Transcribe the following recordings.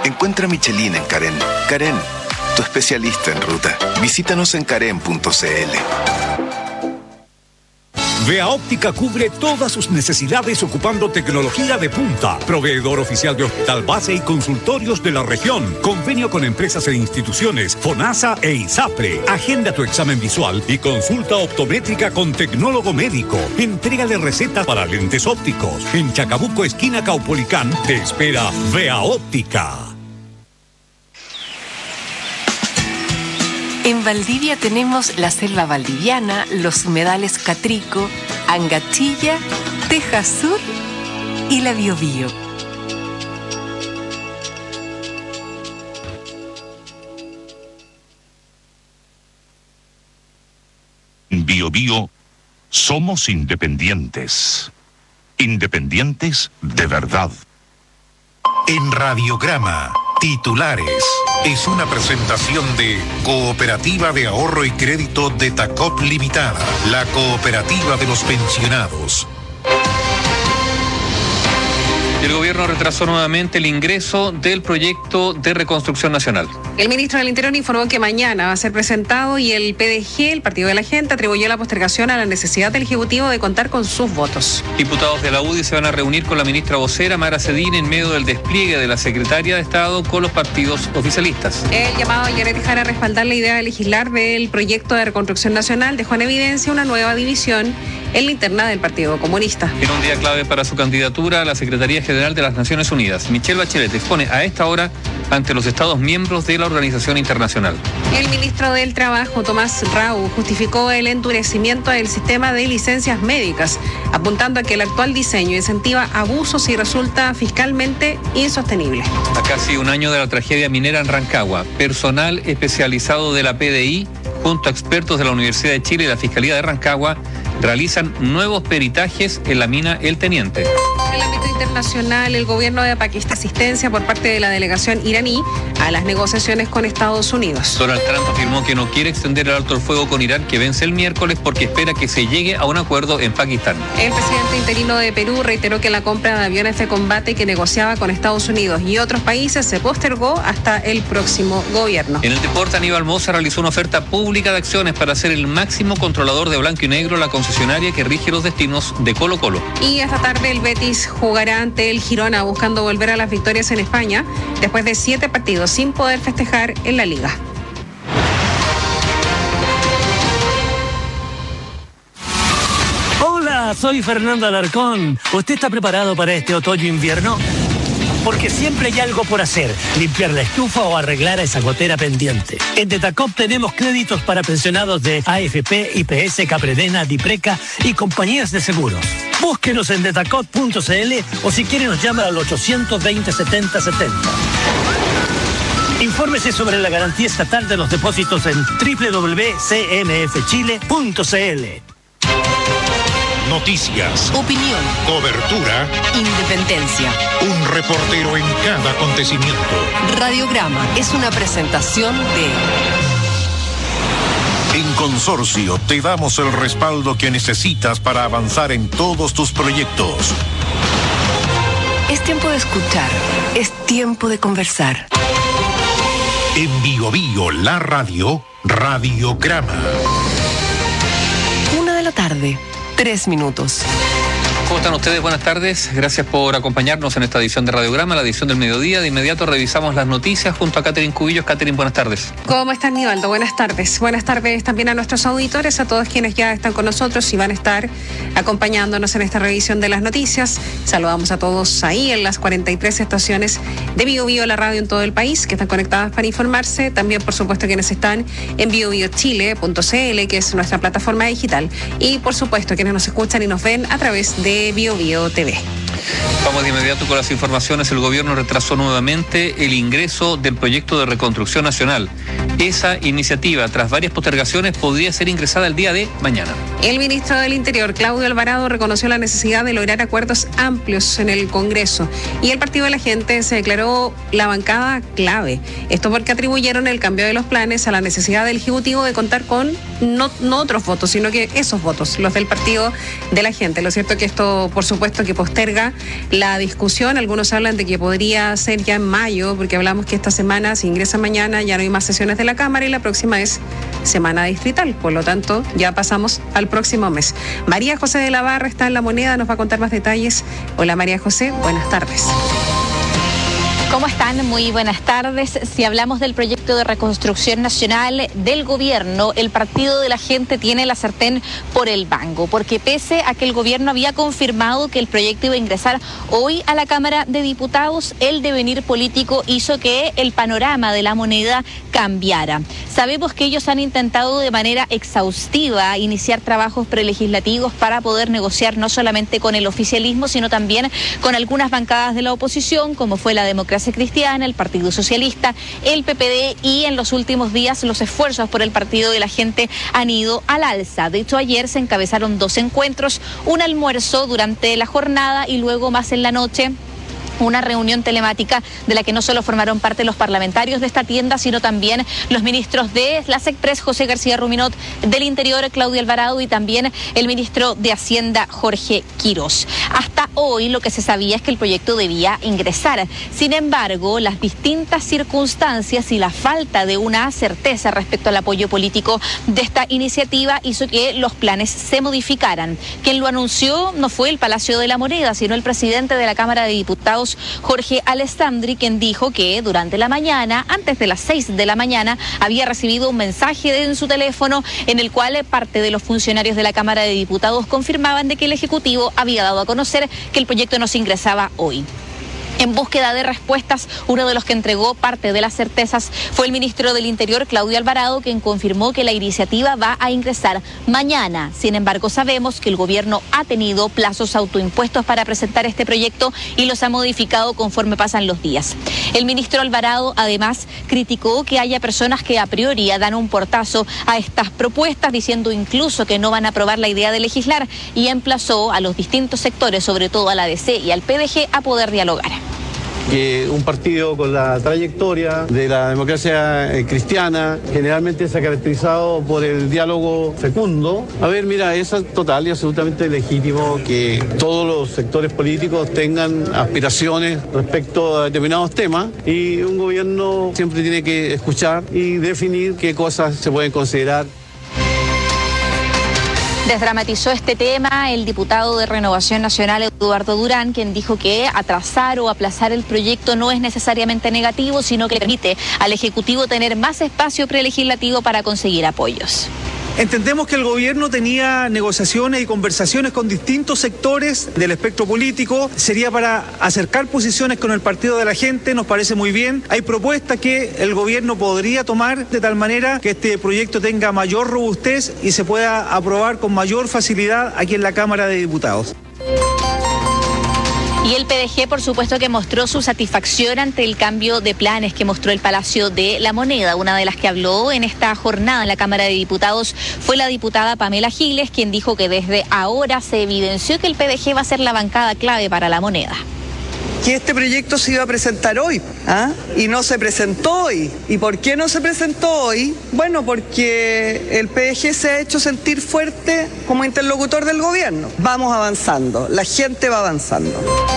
Encuentra Michelin en Carén. Carén, tu especialista en ruta. Visítanos en carén.cl. Vea Óptica cubre todas sus necesidades ocupando tecnología de punta. Proveedor oficial de hospital base y consultorios de la región. Convenio con empresas e instituciones, FONASA e ISAPRE. Agenda tu examen visual y consulta optométrica con tecnólogo médico. Entrega de recetas para lentes ópticos. En Chacabuco, esquina Caupolicán, te espera Vea Óptica. En Valdivia tenemos la selva valdiviana, los humedales Catrico, Angachilla, Teja Sur y la Biobío. Biobío, somos independientes. Independientes de verdad. En Radiograma, titulares. Es una presentación de Cooperativa de Ahorro y Crédito de Tacop Limitada, la cooperativa de los pensionados. El gobierno retrasó nuevamente el ingreso del proyecto de reconstrucción nacional. El ministro del Interior informó que mañana va a ser presentado y el PDG, el Partido de la Gente, atribuyó la postergación a la necesidad del Ejecutivo de contar con sus votos. Diputados de la UDI se van a reunir con la ministra vocera Mara Cedín en medio del despliegue de la secretaria de Estado con los partidos oficialistas. El llamado a Yaret Jara a respaldar la idea de legislar del proyecto de reconstrucción nacional dejó en evidencia una nueva división en la interna del Partido Comunista. En un día clave para su candidatura a la Secretaría General de las Naciones Unidas, Michelle Bachelet expone a esta hora ante los Estados miembros de la organización internacional. El ministro del Trabajo, Tomás Rau, justificó el endurecimiento del sistema de licencias médicas, apuntando a que el actual diseño incentiva abusos y resulta fiscalmente insostenible. A casi un año de la tragedia minera en Rancagua, personal especializado de la PDI, junto a expertos de la Universidad de Chile y la Fiscalía de Rancagua, realizan nuevos peritajes en la mina El Teniente. En el ámbito internacional, el gobierno de Pakistán asistencia por parte de la delegación iraní a las negociaciones con Estados Unidos. Donald Trump afirmó que no quiere extender el alto el fuego con Irán, que vence el miércoles, porque espera que se llegue a un acuerdo en Pakistán. El presidente interino de Perú reiteró que la compra de aviones de combate que negociaba con Estados Unidos y otros países se postergó hasta el próximo gobierno. En el deporte, Aníbal Mosa realizó una oferta pública de acciones para ser el máximo controlador de blanco y negro, la concesionaria que rige los destinos de Colo-Colo. Y esta tarde el Betis jugará ante el Girona buscando volver a las victorias en España después de 7 partidos sin poder festejar en la liga. Hola, soy Fernando Alarcón. ¿Usted está preparado para este otoño-invierno? Porque siempre hay algo por hacer, limpiar la estufa o arreglar a esa gotera pendiente. En Detacop tenemos créditos para pensionados de AFP, IPS, Capredena, Dipreca y compañías de seguros. Búsquenos en detacop.cl o si quiere nos llama al 820-7070. Infórmese sobre la garantía estatal de los depósitos en www.cmfchile.cl. Noticias, Opinión, cobertura, independencia. un reportero en cada acontecimiento. Radiograma es una presentación de... En Consorcio te damos el respaldo que necesitas para avanzar en todos tus proyectos. Es tiempo de escuchar, es tiempo de conversar. En Biobío, la radio, Radiograma. 1 de la tarde, 3 minutos. ¿Cómo están ustedes? Buenas tardes. Gracias por acompañarnos en esta edición de Radiograma, la edición del mediodía. De inmediato revisamos las noticias junto a Catherine Cubillos. Catherine, buenas tardes. ¿Cómo estás, Nivaldo? Buenas tardes. Buenas tardes también a nuestros auditores, a todos quienes ya están con nosotros y van a estar acompañándonos en esta revisión de las noticias. Saludamos a todos ahí en las 43 estaciones de Biobío, la radio en todo el país, que están conectadas para informarse. También, por supuesto, quienes están en biobiochile.cl, que es nuestra plataforma digital. Y, por supuesto, quienes nos escuchan y nos ven a través de Biobío TV. Vamos de inmediato con las informaciones. El gobierno retrasó nuevamente el ingreso del proyecto de reconstrucción nacional. Esa iniciativa, tras varias postergaciones, podría ser ingresada el día de mañana. El ministro del Interior, Claudio Alvarado, reconoció la necesidad de lograr acuerdos amplios en el Congreso y el Partido de la Gente se declaró la bancada clave. Esto porque atribuyeron el cambio de los planes a la necesidad del Ejecutivo de contar con no otros votos, sino que esos votos, los del Partido de la Gente. Lo cierto es que esto, por supuesto, que posterga la discusión. Algunos hablan de que podría ser ya en mayo, porque hablamos que esta semana, si ingresa mañana, ya no hay más sesiones de la Cámara y la próxima es semana distrital. Por lo tanto, ya pasamos al próximo mes. María José de la Barra está en La Moneda, nos va a contar más detalles. Hola María José, buenas tardes. ¿Cómo están? Muy buenas tardes. Si hablamos del proyecto de reconstrucción nacional del gobierno, el Partido de la Gente tiene la sartén por el mango, porque pese a que el gobierno había confirmado que el proyecto iba a ingresar hoy a la Cámara de Diputados, el devenir político hizo que el panorama de La Moneda cambiara. Sabemos que ellos han intentado de manera exhaustiva iniciar trabajos prelegislativos para poder negociar no solamente con el oficialismo, sino también con algunas bancadas de la oposición, como fue la Democracia Cristiana, el Partido Socialista, el PPD, y en los últimos días los esfuerzos por el Partido de la Gente han ido al alza. De hecho, ayer se encabezaron 2 encuentros, un almuerzo durante la jornada y luego más en la noche una reunión telemática de la que no solo formaron parte los parlamentarios de esta tienda, sino también los ministros de la SECPRES, José García Ruminot, del Interior, Claudio Alvarado, y también el ministro de Hacienda, Jorge Quirós. Hasta hoy lo que se sabía es que el proyecto debía ingresar. Sin embargo, las distintas circunstancias y la falta de una certeza respecto al apoyo político de esta iniciativa hizo que los planes se modificaran. Quien lo anunció no fue el Palacio de la Moneda, sino el presidente de la Cámara de Diputados, Jorge Alessandri, quien dijo que durante la mañana, antes de las 6 de la mañana, había recibido un mensaje en su teléfono en el cual parte de los funcionarios de la Cámara de Diputados confirmaban de que el Ejecutivo había dado a conocer que el proyecto no se ingresaba hoy. En búsqueda de respuestas, uno de los que entregó parte de las certezas fue el ministro del Interior, Claudio Alvarado, quien confirmó que la iniciativa va a ingresar mañana. Sin embargo, sabemos que el gobierno ha tenido plazos autoimpuestos para presentar este proyecto y los ha modificado conforme pasan los días. El ministro Alvarado, además, criticó que haya personas que a priori dan un portazo a estas propuestas, diciendo incluso que no van a aprobar la idea de legislar, y emplazó a los distintos sectores, sobre todo a la DC y al PDG, a poder dialogar. Que un partido con la trayectoria de la democracia cristiana generalmente se ha caracterizado por el diálogo fecundo. A ver, mira, es total y absolutamente legítimo que todos los sectores políticos tengan aspiraciones respecto a determinados temas, y un gobierno siempre tiene que escuchar y definir qué cosas se pueden considerar. Desdramatizó este tema el diputado de Renovación Nacional, Eduardo Durán, quien dijo que atrasar o aplazar el proyecto no es necesariamente negativo, sino que permite al Ejecutivo tener más espacio prelegislativo para conseguir apoyos. Entendemos que el gobierno tenía negociaciones y conversaciones con distintos sectores del espectro político. Sería para acercar posiciones con el Partido de la Gente, nos parece muy bien. Hay propuestas que el gobierno podría tomar de tal manera que este proyecto tenga mayor robustez y se pueda aprobar con mayor facilidad aquí en la Cámara de Diputados. Y el PDG, por supuesto, que mostró su satisfacción ante el cambio de planes que mostró el Palacio de la Moneda. Una de las que habló en esta jornada en la Cámara de Diputados fue la diputada Pamela Giles, quien dijo que desde ahora se evidenció que el PDG va a ser la bancada clave para la moneda. Que este proyecto se iba a presentar hoy, y no se presentó hoy. ¿Y por qué no se presentó hoy? Bueno, porque el PDG se ha hecho sentir fuerte como interlocutor del gobierno. Vamos avanzando, la gente va avanzando.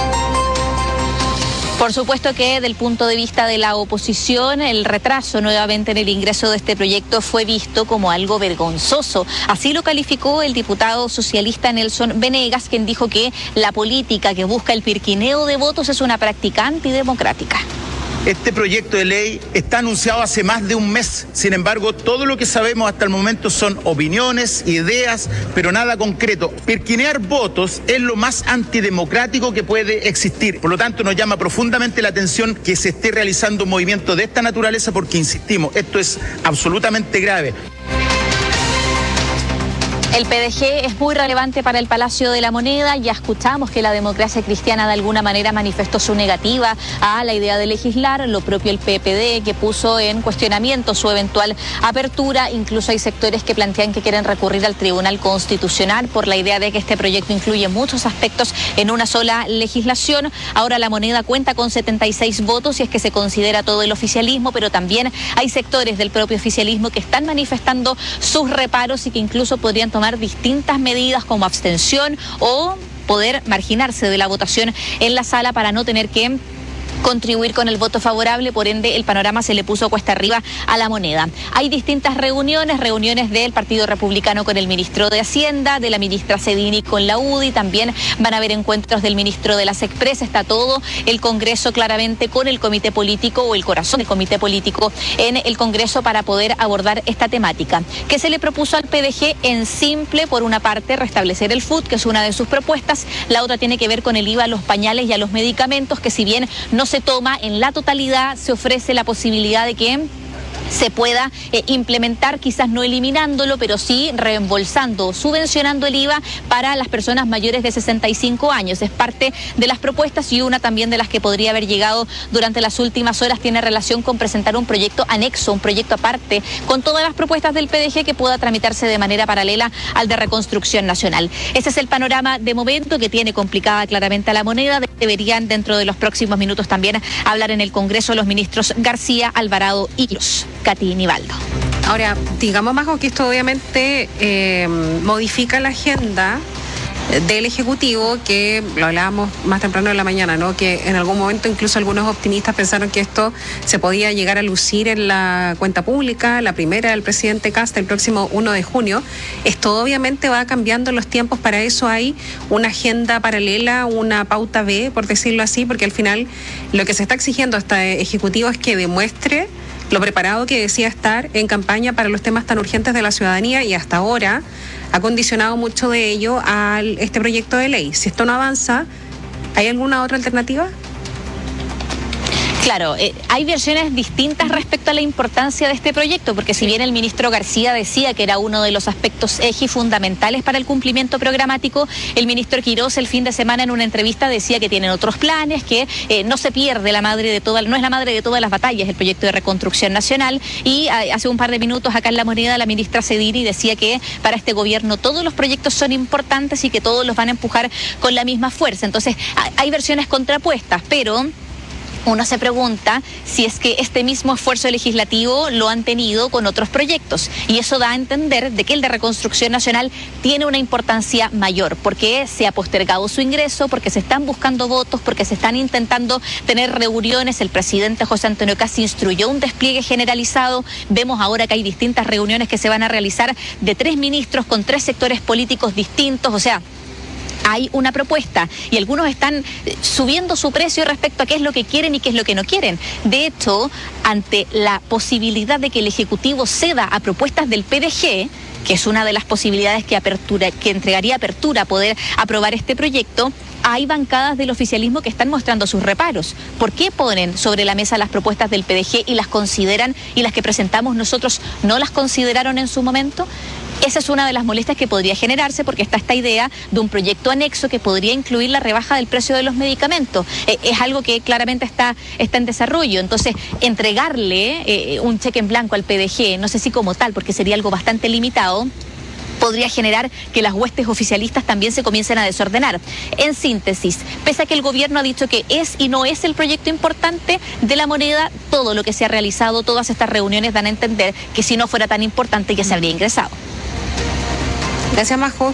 Por supuesto que del punto de vista de la oposición, el retraso nuevamente en el ingreso de este proyecto fue visto como algo vergonzoso. Así lo calificó el diputado socialista Nelson Venegas, quien dijo que la política que busca el pirquineo de votos es una práctica antidemocrática. Este proyecto de ley está anunciado hace más de un mes. Sin embargo, todo lo que sabemos hasta el momento son opiniones, ideas, pero nada concreto. Pirquinear votos es lo más antidemocrático que puede existir. Por lo tanto, nos llama profundamente la atención que se esté realizando un movimiento de esta naturaleza, porque, insistimos, esto es absolutamente grave. El PDG es muy relevante para el Palacio de la Moneda. Ya escuchamos que la Democracia Cristiana de alguna manera manifestó su negativa a la idea de legislar. Lo propio el PPD, que puso en cuestionamiento su eventual apertura. Incluso hay sectores que plantean que quieren recurrir al Tribunal Constitucional por la idea de que este proyecto incluye muchos aspectos en una sola legislación. Ahora la Moneda cuenta con 76 votos y es que se considera todo el oficialismo, pero también hay sectores del propio oficialismo que están manifestando sus reparos y que incluso podrían tomar distintas medidas como abstención o poder marginarse de la votación en la sala para no tener que contribuir con el voto favorable. Por ende, el panorama se le puso cuesta arriba a la Moneda. Hay distintas reuniones del Partido Republicano con el ministro de Hacienda, de la ministra Cedini con la UDI, también van a haber encuentros del ministro de la SECPRES. Está todo el Congreso claramente con el comité político o el corazón del comité político en el Congreso para poder abordar esta temática. ¿Qué se le propuso al PDG? En simple, por una parte, restablecer el FUT, que es una de sus propuestas. La otra tiene que ver con el IVA a los pañales y a los medicamentos, que si bien no se toma en la totalidad, se ofrece la posibilidad de que se pueda implementar, quizás no eliminándolo, pero sí reembolsando o subvencionando el IVA para las personas mayores de 65 años. Es parte de las propuestas y una también de las que podría haber llegado durante las últimas horas tiene relación con presentar un proyecto anexo, un proyecto aparte, con todas las propuestas del PDG que pueda tramitarse de manera paralela al de Reconstrucción Nacional. Ese es el panorama de momento que tiene complicada claramente a la Moneda. Deberían dentro de los próximos minutos también hablar en el Congreso los ministros García, Alvarado y Quirós. Katy Nivaldo. Ahora, digamos, Majo, que esto obviamente modifica la agenda del Ejecutivo, que lo hablábamos más temprano en la mañana, ¿no? Que en algún momento incluso algunos optimistas pensaron que esto se podía llegar a lucir en la cuenta pública, la primera del presidente Kast el próximo 1 de junio. Esto obviamente va cambiando los tiempos, para eso hay una agenda paralela, una pauta B, por decirlo así, porque al final lo que se está exigiendo a este Ejecutivo es que demuestre lo preparado que decía estar en campaña para los temas tan urgentes de la ciudadanía, y hasta ahora ha condicionado mucho de ello a este proyecto de ley. Si esto no avanza, ¿hay alguna otra alternativa? Claro, hay versiones distintas respecto a la importancia de este proyecto, porque si bien el ministro García decía que era uno de los aspectos eje fundamentales para el cumplimiento programático, el ministro Quirós el fin de semana en una entrevista decía que tienen otros planes, que no se pierde la madre de todas, no es la madre de todas las batallas el proyecto de Reconstrucción Nacional. Y hace un par de minutos acá en La Moneda la ministra Cedini decía que para este gobierno todos los proyectos son importantes y que todos los van a empujar con la misma fuerza. Entonces hay versiones contrapuestas, pero uno se pregunta si es que este mismo esfuerzo legislativo lo han tenido con otros proyectos, y eso da a entender de que el de Reconstrucción Nacional tiene una importancia mayor, porque se ha postergado su ingreso, porque se están buscando votos, porque se están intentando tener reuniones. El presidente José Antonio Kast instruyó un despliegue generalizado. Vemos ahora que hay distintas reuniones que se van a realizar de 3 ministros con 3 sectores políticos distintos. O sea, hay una propuesta y algunos están subiendo su precio respecto a qué es lo que quieren y qué es lo que no quieren. De hecho, ante la posibilidad de que el Ejecutivo ceda a propuestas del PDG, que es una de las posibilidades que entregaría apertura a poder aprobar este proyecto, hay bancadas del oficialismo que están mostrando sus reparos. ¿Por qué ponen sobre la mesa las propuestas del PDG y las consideran, y las que presentamos nosotros no las consideraron en su momento? Esa es una de las molestias que podría generarse, porque está esta idea de un proyecto anexo que podría incluir la rebaja del precio de los medicamentos. Es algo que claramente está en desarrollo. Entonces, entregarle un cheque en blanco al PDG, no sé si como tal, porque sería algo bastante limitado, podría generar que las huestes oficialistas también se comiencen a desordenar. En síntesis, pese a que el gobierno ha dicho que es y no es el proyecto importante de La Moneda, todo lo que se ha realizado, todas estas reuniones dan a entender que si no fuera tan importante ya se habría ingresado. Gracias, Majo.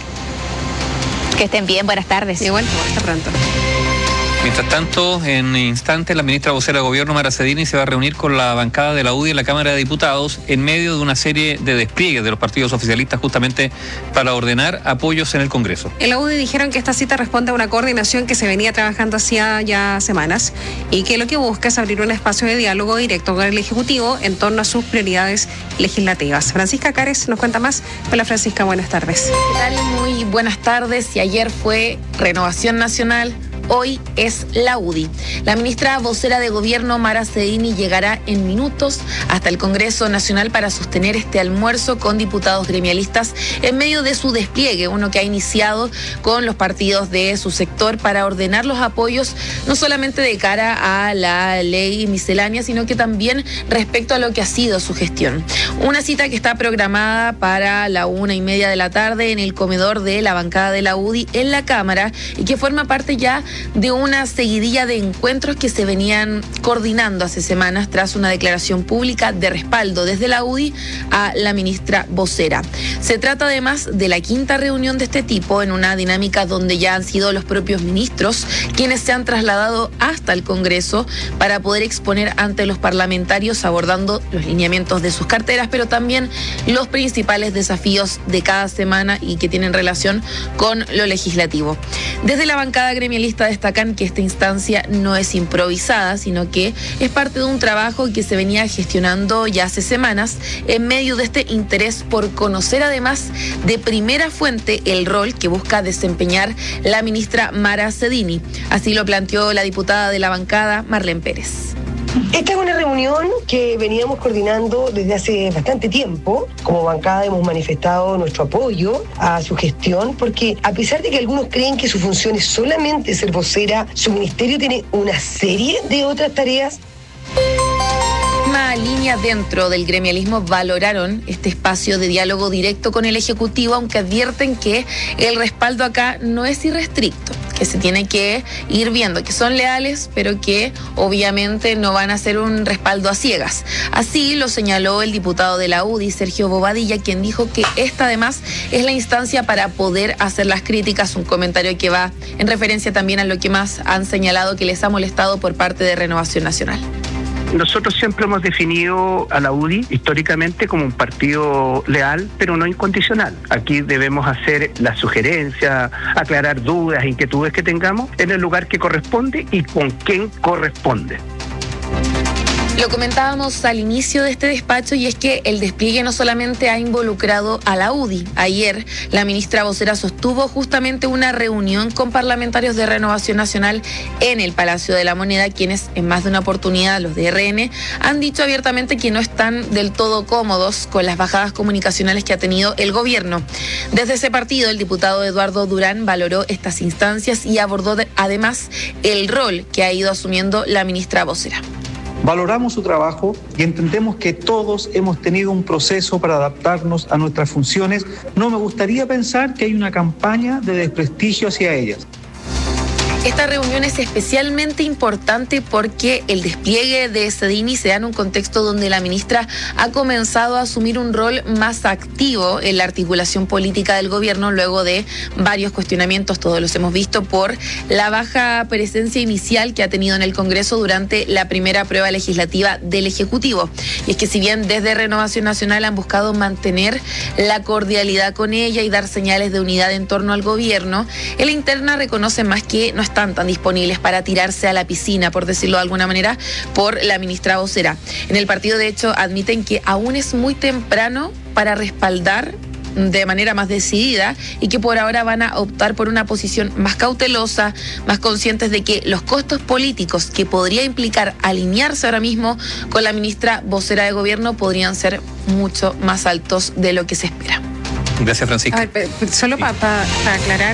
Que estén bien, buenas tardes. Igual, hasta pronto. Mientras tanto, en instantes, la ministra vocera de Gobierno, Mara Cedini, se va a reunir con la bancada de la UDI en la Cámara de Diputados en medio de una serie de despliegues de los partidos oficialistas justamente para ordenar apoyos en el Congreso. En la UDI dijeron que esta cita responde a una coordinación que se venía trabajando hacía ya semanas y que lo que busca es abrir un espacio de diálogo directo con el Ejecutivo en torno a sus prioridades legislativas. Francisca Cares nos cuenta más. Hola, Francisca, buenas tardes. ¿Qué tal? Muy buenas tardes. Y ayer fue Renovación Nacional, hoy es la UDI. La ministra vocera de Gobierno, Mara Cedini, llegará en minutos hasta el Congreso Nacional para sostener este almuerzo con diputados gremialistas en medio de su despliegue, uno que ha iniciado con los partidos de su sector para ordenar los apoyos, no solamente de cara a la ley miscelánea, sino que también respecto a lo que ha sido su gestión. Una cita que está programada para la 1:30 de la tarde en el comedor de la bancada de la UDI en la Cámara y que forma parte ya de una seguidilla de encuentros que se venían coordinando hace semanas tras una declaración pública de respaldo desde la UDI a la ministra vocera. Se trata además de la quinta reunión de este tipo en una dinámica donde ya han sido los propios ministros quienes se han trasladado hasta el Congreso para poder exponer ante los parlamentarios abordando los lineamientos de sus carteras, pero también los principales desafíos de cada semana y que tienen relación con lo legislativo. Desde la bancada gremialista destacan que esta instancia no es improvisada, sino que es parte de un trabajo que se venía gestionando ya hace semanas en medio de este interés por conocer además de primera fuente el rol que busca desempeñar la ministra Mara Cedini. Así lo planteó la diputada de la bancada, Marlene Pérez. Esta es una reunión que veníamos coordinando desde hace bastante tiempo. Como bancada hemos manifestado nuestro apoyo a su gestión porque a pesar de que algunos creen que su función es solamente ser vocera, su ministerio tiene una serie de otras tareas. Una línea dentro del gremialismo valoraron este espacio de diálogo directo con el Ejecutivo, aunque advierten que el respaldo acá no es irrestricto, que se tiene que ir viendo, que son leales, pero que obviamente no van a ser un respaldo a ciegas. Así lo señaló el diputado de la UDI, Sergio Bobadilla, quien dijo que esta además es la instancia para poder hacer las críticas, un comentario que va en referencia también a lo que más han señalado que les ha molestado por parte de Renovación Nacional. Nosotros siempre hemos definido a la UDI históricamente como un partido leal, pero no incondicional. Aquí debemos hacer la sugerencia, aclarar dudas, inquietudes que tengamos en el lugar que corresponde y con quién corresponde. Lo comentábamos al inicio de este despacho y es que el despliegue no solamente ha involucrado a la UDI. Ayer la ministra vocera sostuvo justamente una reunión con parlamentarios de Renovación Nacional en el Palacio de la Moneda, quienes en más de una oportunidad, los de RN, han dicho abiertamente que no están del todo cómodos con las bajadas comunicacionales que ha tenido el gobierno. Desde ese partido, el diputado Eduardo Durán valoró estas instancias y abordó además el rol que ha ido asumiendo la ministra vocera. Valoramos su trabajo y entendemos que todos hemos tenido un proceso para adaptarnos a nuestras funciones. No me gustaría pensar que hay una campaña de desprestigio hacia ellas. Esta reunión es especialmente importante porque el despliegue de Cedini se da en un contexto donde la ministra ha comenzado a asumir un rol más activo en la articulación política del gobierno luego de varios cuestionamientos, todos los hemos visto, por la baja presencia inicial que ha tenido en el Congreso durante la primera prueba legislativa del Ejecutivo. Y es que si bien desde Renovación Nacional han buscado mantener la cordialidad con ella y dar señales de unidad en torno al gobierno, en la interna reconoce más que no están tan disponibles para tirarse a la piscina, por decirlo de alguna manera, por la ministra vocera. En el partido, de hecho, admiten que aún es muy temprano para respaldar de manera más decidida y que por ahora van a optar por una posición más cautelosa, más conscientes de que los costos políticos que podría implicar alinearse ahora mismo con la ministra vocera de gobierno podrían ser mucho más altos de lo que se espera. Gracias, Francisca. A ver, solo para aclarar,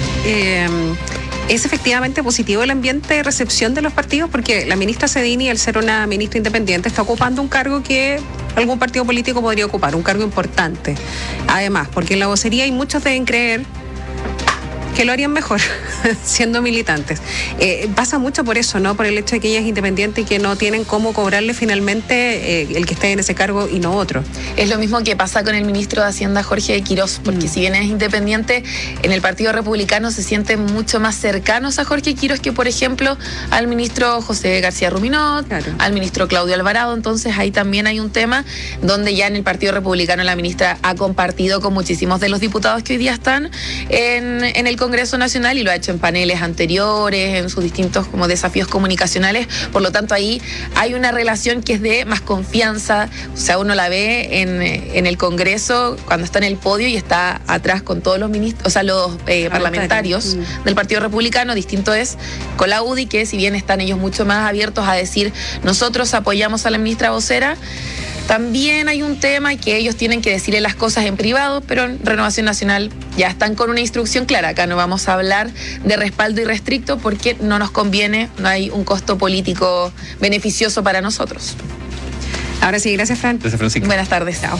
¿es efectivamente positivo el ambiente de recepción de los partidos? Porque la ministra Cedini, al ser una ministra independiente, está ocupando un cargo que algún partido político podría ocupar, un cargo importante. Además, porque en la vocería hay muchos deben creer que lo harían mejor siendo militantes. Pasa mucho por eso, ¿no? Por el hecho de que ella es independiente y que no tienen cómo cobrarle finalmente el que esté en ese cargo y no otro. Es lo mismo que pasa con el ministro de Hacienda, Jorge Quirós, porque si bien es independiente, en el Partido Republicano se sienten mucho más cercanos a Jorge Quirós que, por ejemplo, al ministro José García Ruminot, claro, al ministro Claudio Alvarado. Entonces ahí también hay un tema donde ya en el Partido Republicano la ministra ha compartido con muchísimos de los diputados que hoy día están en el Congreso Nacional y lo ha hecho en paneles anteriores, en sus distintos como desafíos comunicacionales. Por lo tanto, ahí hay una relación que es de más confianza. O sea, uno la ve en el Congreso cuando está en el podio y está atrás con todos los ministros, o sea, los parlamentarios del Partido Republicano. Distinto es con la UDI, que si bien están ellos mucho más abiertos a decir nosotros apoyamos a la ministra vocera, también hay un tema que ellos tienen que decirle las cosas en privado, pero en Renovación Nacional ya están con una instrucción clara. Acá no vamos a hablar de respaldo irrestricto porque no nos conviene, no hay un costo político beneficioso para nosotros. Ahora sí, gracias, Fran. Gracias, Francisco. Buenas tardes. Chao.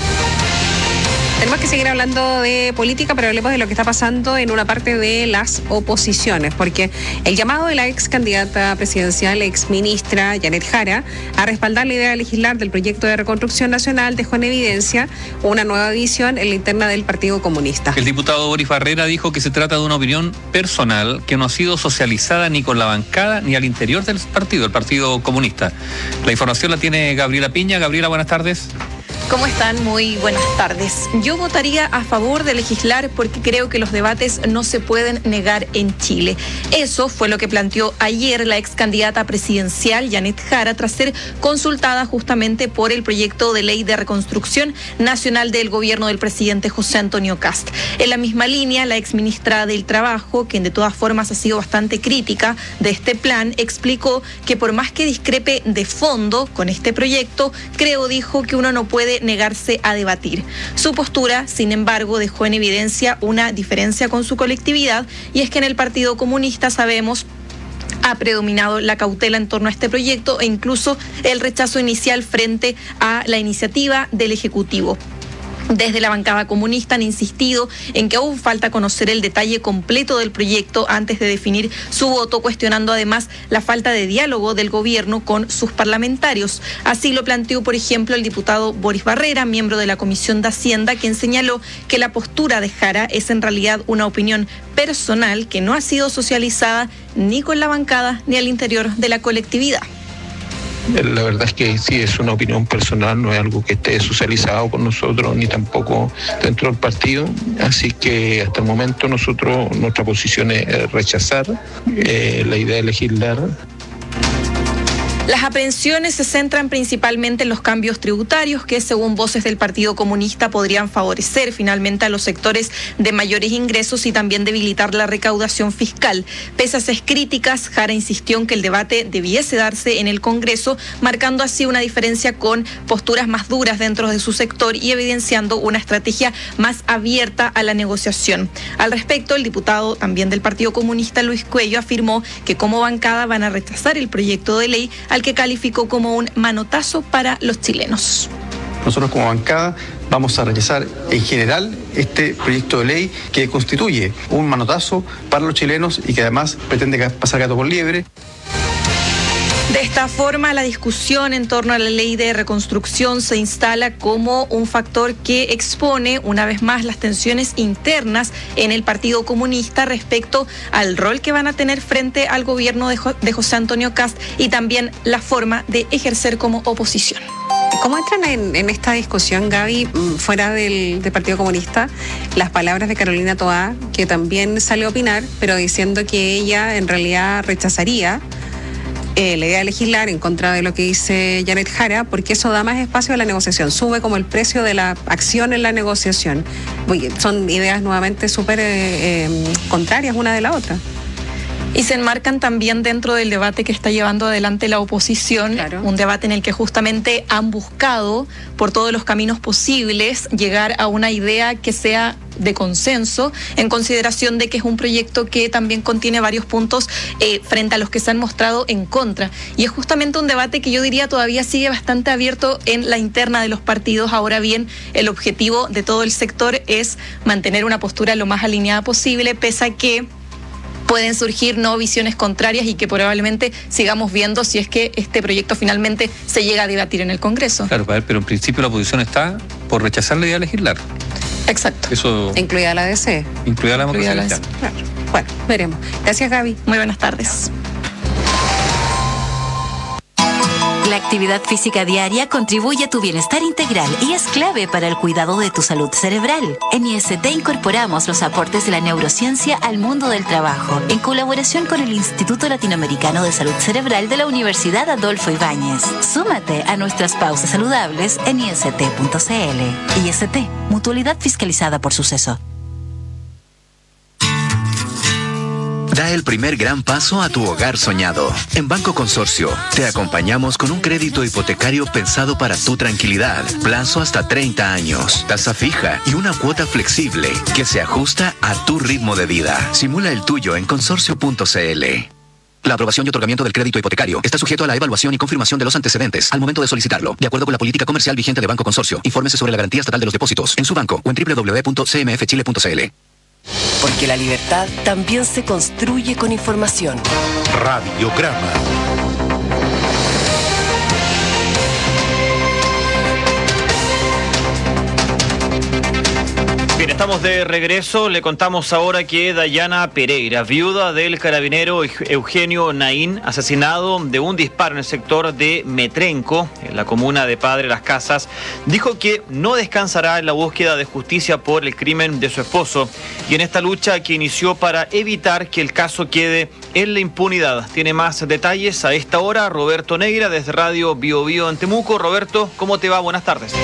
Tenemos que seguir hablando de política, pero hablemos de lo que está pasando en una parte de las oposiciones, porque el llamado de la ex candidata presidencial, ex ministra Janet Jara, a respaldar la idea de legislar del proyecto de reconstrucción nacional dejó en evidencia una nueva visión en la interna del Partido Comunista. El diputado Boris Barrera dijo que se trata de una opinión personal que no ha sido socializada ni con la bancada ni al interior del partido, el Partido Comunista. La información la tiene Gabriela Piña. Gabriela, buenas tardes. ¿Cómo están? Muy buenas tardes. Yo votaría a favor de legislar porque creo que los debates no se pueden negar en Chile. Eso fue lo que planteó ayer la ex candidata presidencial Janet Jara tras ser consultada justamente por el proyecto de ley de reconstrucción nacional del gobierno del presidente José Antonio Kast. En la misma línea, la ex ministra del Trabajo, quien de todas formas ha sido bastante crítica de este plan, explicó que por más que discrepe de fondo con este proyecto, dijo que uno no puede negarse a debatir. Su postura, sin embargo, dejó en evidencia una diferencia con su colectividad, y es que en el Partido Comunista sabemos ha predominado la cautela en torno a este proyecto e incluso el rechazo inicial frente a la iniciativa del Ejecutivo. Desde la bancada comunista han insistido en que aún falta conocer el detalle completo del proyecto antes de definir su voto, cuestionando además la falta de diálogo del gobierno con sus parlamentarios. Así lo planteó, por ejemplo, el diputado Boris Barrera, miembro de la Comisión de Hacienda, quien señaló que la postura de Jara es en realidad una opinión personal que no ha sido socializada ni con la bancada ni al interior de la colectividad. La verdad es que sí, es una opinión personal, no es algo que esté socializado con nosotros ni tampoco dentro del partido, así que hasta el momento nuestra posición es rechazar la idea de legislar. Las aprehensiones se centran principalmente en los cambios tributarios que, según voces del Partido Comunista, podrían favorecer finalmente a los sectores de mayores ingresos y también debilitar la recaudación fiscal. Pese a esas críticas, Jara insistió en que el debate debiese darse en el Congreso, marcando así una diferencia con posturas más duras dentro de su sector y evidenciando una estrategia más abierta a la negociación. Al respecto, el diputado también del Partido Comunista, Luis Cuello, afirmó que como bancada van a rechazar el proyecto de ley al que calificó como un manotazo para los chilenos. Nosotros como bancada vamos a rechazar en general este proyecto de ley que constituye un manotazo para los chilenos y que además pretende pasar gato por liebre. De esta forma, la discusión en torno a la ley de reconstrucción se instala como un factor que expone una vez más las tensiones internas en el Partido Comunista respecto al rol que van a tener frente al gobierno de José Antonio Kast y también la forma de ejercer como oposición. ¿Cómo entran en esta discusión, Gaby, fuera del Partido Comunista, las palabras de Carolina Toá, que también sale a opinar, pero diciendo que ella en realidad rechazaría la idea de legislar en contra de lo que dice Janet Jara, porque eso da más espacio a la negociación, sube como el precio de la acción en la negociación? Son ideas nuevamente súper contrarias una de la otra. Y se enmarcan también dentro del debate que está llevando adelante la oposición, claro. Un debate en el que justamente han buscado por todos los caminos posibles llegar a una idea que sea de consenso, en consideración de que es un proyecto que también contiene varios puntos frente a los que se han mostrado en contra. Y es justamente un debate que yo diría todavía sigue bastante abierto en la interna de los partidos. Ahora bien, el objetivo de todo el sector es mantener una postura lo más alineada posible, pese a que pueden surgir visiones contrarias y que probablemente sigamos viendo si es que este proyecto finalmente se llega a debatir en el Congreso. Claro, pero en principio la oposición está por rechazar la idea de legislar. Exacto. Eso, incluida la DC. Incluida la democracia cristiana. Claro. Bueno, veremos. Gracias, Gaby. Muy buenas tardes. La actividad física diaria contribuye a tu bienestar integral y es clave para el cuidado de tu salud cerebral. En IST incorporamos los aportes de la neurociencia al mundo del trabajo, en colaboración con el Instituto Latinoamericano de Salud Cerebral de la Universidad Adolfo Ibáñez. Súmate a nuestras pausas saludables en ist.cl. IST, mutualidad fiscalizada por Suceso. Da el primer gran paso a tu hogar soñado. En Banco Consorcio, te acompañamos con un crédito hipotecario pensado para tu tranquilidad. Plazo hasta 30 años, tasa fija y una cuota flexible que se ajusta a tu ritmo de vida. Simula el tuyo en consorcio.cl. La aprobación y otorgamiento del crédito hipotecario está sujeto a la evaluación y confirmación de los antecedentes al momento de solicitarlo, de acuerdo con la política comercial vigente de Banco Consorcio. Infórmese sobre la garantía estatal de los depósitos en su banco o en www.cmfchile.cl. Porque la libertad también se construye con información. Radiograma. Bien, estamos de regreso. Le contamos ahora que Dayana Pereira, viuda del carabinero Eugenio Naín, asesinado de un disparo en el sector de Metrenco, en la comuna de Padre Las Casas, dijo que no descansará en la búsqueda de justicia por el crimen de su esposo y en esta lucha que inició para evitar que el caso quede en la impunidad. Tiene más detalles a esta hora Roberto Neira desde Radio Bio Bio en Temuco. Roberto, ¿cómo te va? Buenas tardes.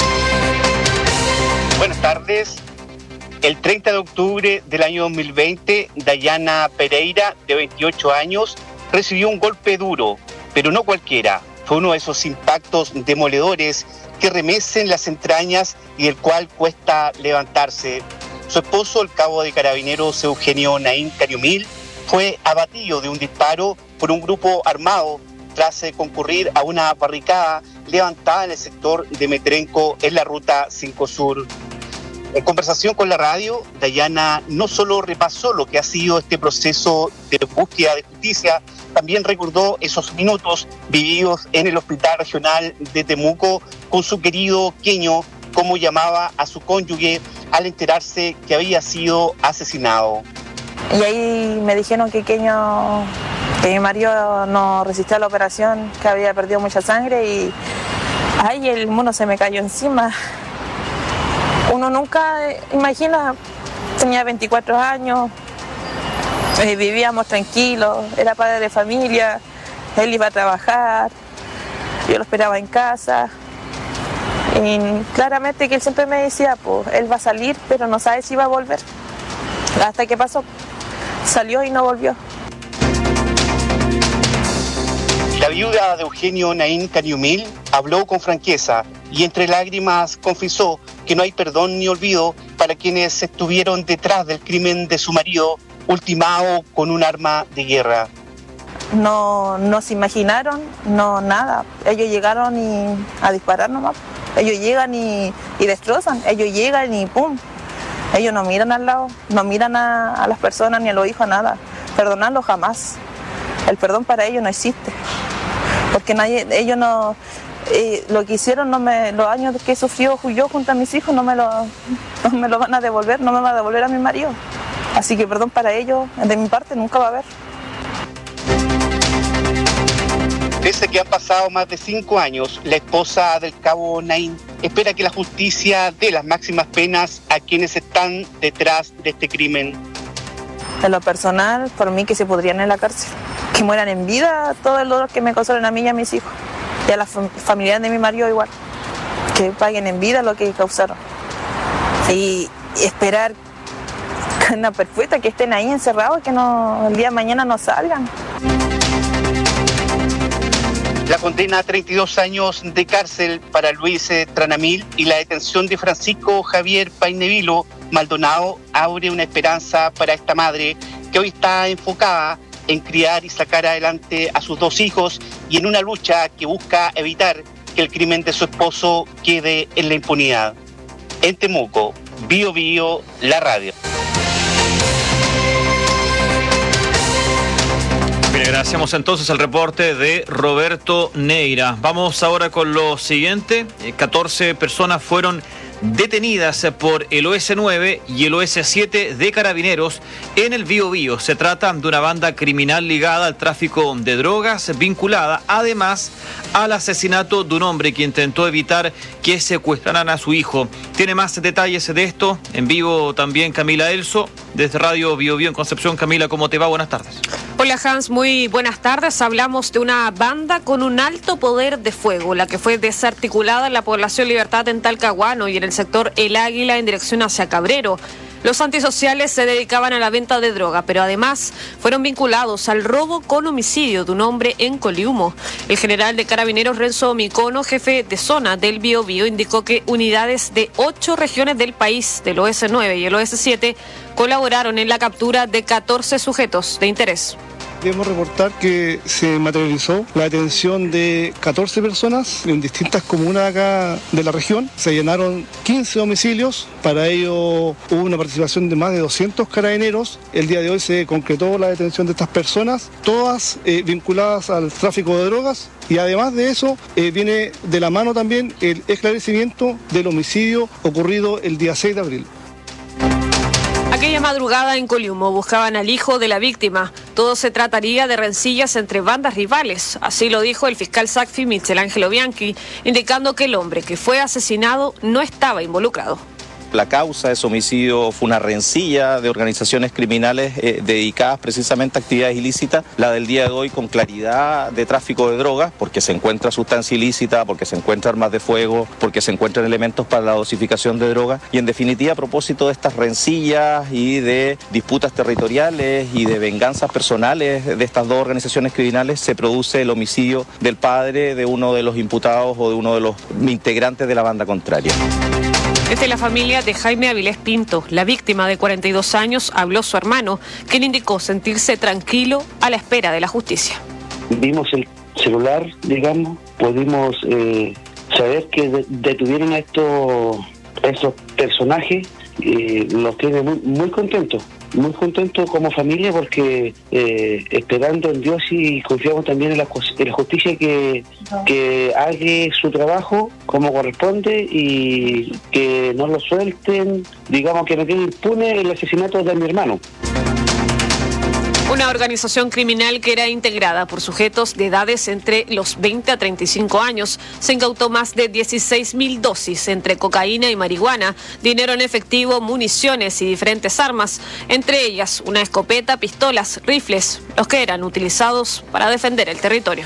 Buenas tardes. El 30 de octubre del año 2020, Dayana Pereira, de 28 años, recibió un golpe duro, pero no cualquiera. Fue uno de esos impactos demoledores que remecen las entrañas y del cual cuesta levantarse. Su esposo, el cabo de carabineros Eugenio Naín Cariumil, fue abatido de un disparo por un grupo armado tras concurrir a una barricada levantada en el sector de Metrenco en la ruta 5 Sur. En conversación con la radio, Dayana no solo repasó lo que ha sido este proceso de búsqueda de justicia, también recordó esos minutos vividos en el Hospital Regional de Temuco con su querido Queño, como llamaba a su cónyuge al enterarse que había sido asesinado. Y ahí me dijeron que Queño, que mi marido no resistió a la operación, que había perdido mucha sangre y ay, el mundo se me cayó encima. Uno nunca imagina, tenía 24 años, vivíamos tranquilos, era padre de familia, él iba a trabajar, yo lo esperaba en casa. Y claramente que él siempre me decía, pues él va a salir, pero no sabe si va a volver. Hasta que pasó, salió y no volvió. La viuda de Eugenio Naín Cariumil habló con franqueza y entre lágrimas confesó que no hay perdón ni olvido para quienes estuvieron detrás del crimen de su marido, ultimado con un arma de guerra. No se imaginaron, no nada. Ellos llegaron a disparar nomás. Ellos llegan y destrozan, ellos llegan y pum. Ellos no miran al lado, no miran a las personas ni a los hijos, nada. Perdonarlo jamás. El perdón para ellos no existe. Porque ellos no, lo que hicieron, los años que sufrió yo junto a mis hijos no me lo van a devolver, no me va a devolver a mi marido. Así que perdón para ellos, de mi parte nunca va a haber. Desde que han pasado más de 5 años, la esposa del cabo Naín espera que la justicia dé las máximas penas a quienes están detrás de este crimen. En lo personal, por mí que se pudrían en la cárcel, que mueran en vida todo el dolor que me causaron a mí y a mis hijos, y a las familiares de mi marido igual, que paguen en vida lo que causaron. Y esperar una perpetua, que estén ahí encerrados, que el día de mañana no salgan. La condena a 32 años de cárcel para Luis Tranamil y la detención de Francisco Javier Painevilo Maldonado abre una esperanza para esta madre que hoy está enfocada en criar y sacar adelante a sus 2 hijos y en una lucha que busca evitar que el crimen de su esposo quede en la impunidad. En Temuco, Bio Bio, la radio. Bien, agradecemos entonces el reporte de Roberto Neira. Vamos ahora con lo siguiente. 14 personas fueron detenidas por el OS9 y el OS7 de Carabineros en el Biobío. Se trata de una banda criminal ligada al tráfico de drogas, vinculada además al asesinato de un hombre que intentó evitar que secuestraran a su hijo. Tiene más detalles de esto en vivo también Camila Elso, desde Radio Biobío en Concepción. Camila, ¿cómo te va? Buenas tardes. Hola Hans, muy buenas tardes. Hablamos de una banda con un alto poder de fuego, la que fue desarticulada en la población Libertad en Talcahuano y en el sector El Águila en dirección hacia Cabrero. Los antisociales se dedicaban a la venta de droga, pero además fueron vinculados al robo con homicidio de un hombre en Coliumo. El general de Carabineros Renzo Micono, jefe de zona del Biobío, indicó que unidades de 8 regiones del país, del OS9 y el OS7, colaboraron en la captura de 14 sujetos de interés. Debemos reportar que se materializó la detención de 14 personas en distintas comunas acá de la región. Se llenaron 15 domicilios, para ello hubo una participación de más de 200 carabineros. El día de hoy se concretó la detención de estas personas, todas vinculadas al tráfico de drogas, y además de eso viene de la mano también el esclarecimiento del homicidio ocurrido el día 6 de abril. Aquella madrugada en Coliumo buscaban al hijo de la víctima. Todo se trataría de rencillas entre bandas rivales. Así lo dijo el fiscal SACFI Michelangelo Bianchi, indicando que el hombre que fue asesinado no estaba involucrado. La causa de ese homicidio fue una rencilla de organizaciones criminales dedicadas precisamente a actividades ilícitas. La del día de hoy con claridad de tráfico de drogas, porque se encuentra sustancia ilícita, porque se encuentran armas de fuego, porque se encuentran elementos para la dosificación de drogas. Y en definitiva, a propósito de estas rencillas y de disputas territoriales y de venganzas personales de estas dos organizaciones criminales, se produce el homicidio del padre de uno de los imputados o de uno de los integrantes de la banda contraria. Desde la familia de Jaime Avilés Pinto, la víctima de 42 años, habló su hermano, quien indicó sentirse tranquilo a la espera de la justicia. Vimos el celular, digamos, pudimos saber que detuvieron a estos personajes, los tiene muy contentos. Muy contento como familia porque esperando en Dios y confiamos también en la justicia que haga su trabajo como corresponde y que no lo suelten, digamos que no quede impune el asesinato de mi hermano. Una organización criminal que era integrada por sujetos de edades entre los 20 a 35 años se incautó más de 16.000 dosis entre cocaína y marihuana, dinero en efectivo, municiones y diferentes armas, entre ellas una escopeta, pistolas, rifles, los que eran utilizados para defender el territorio.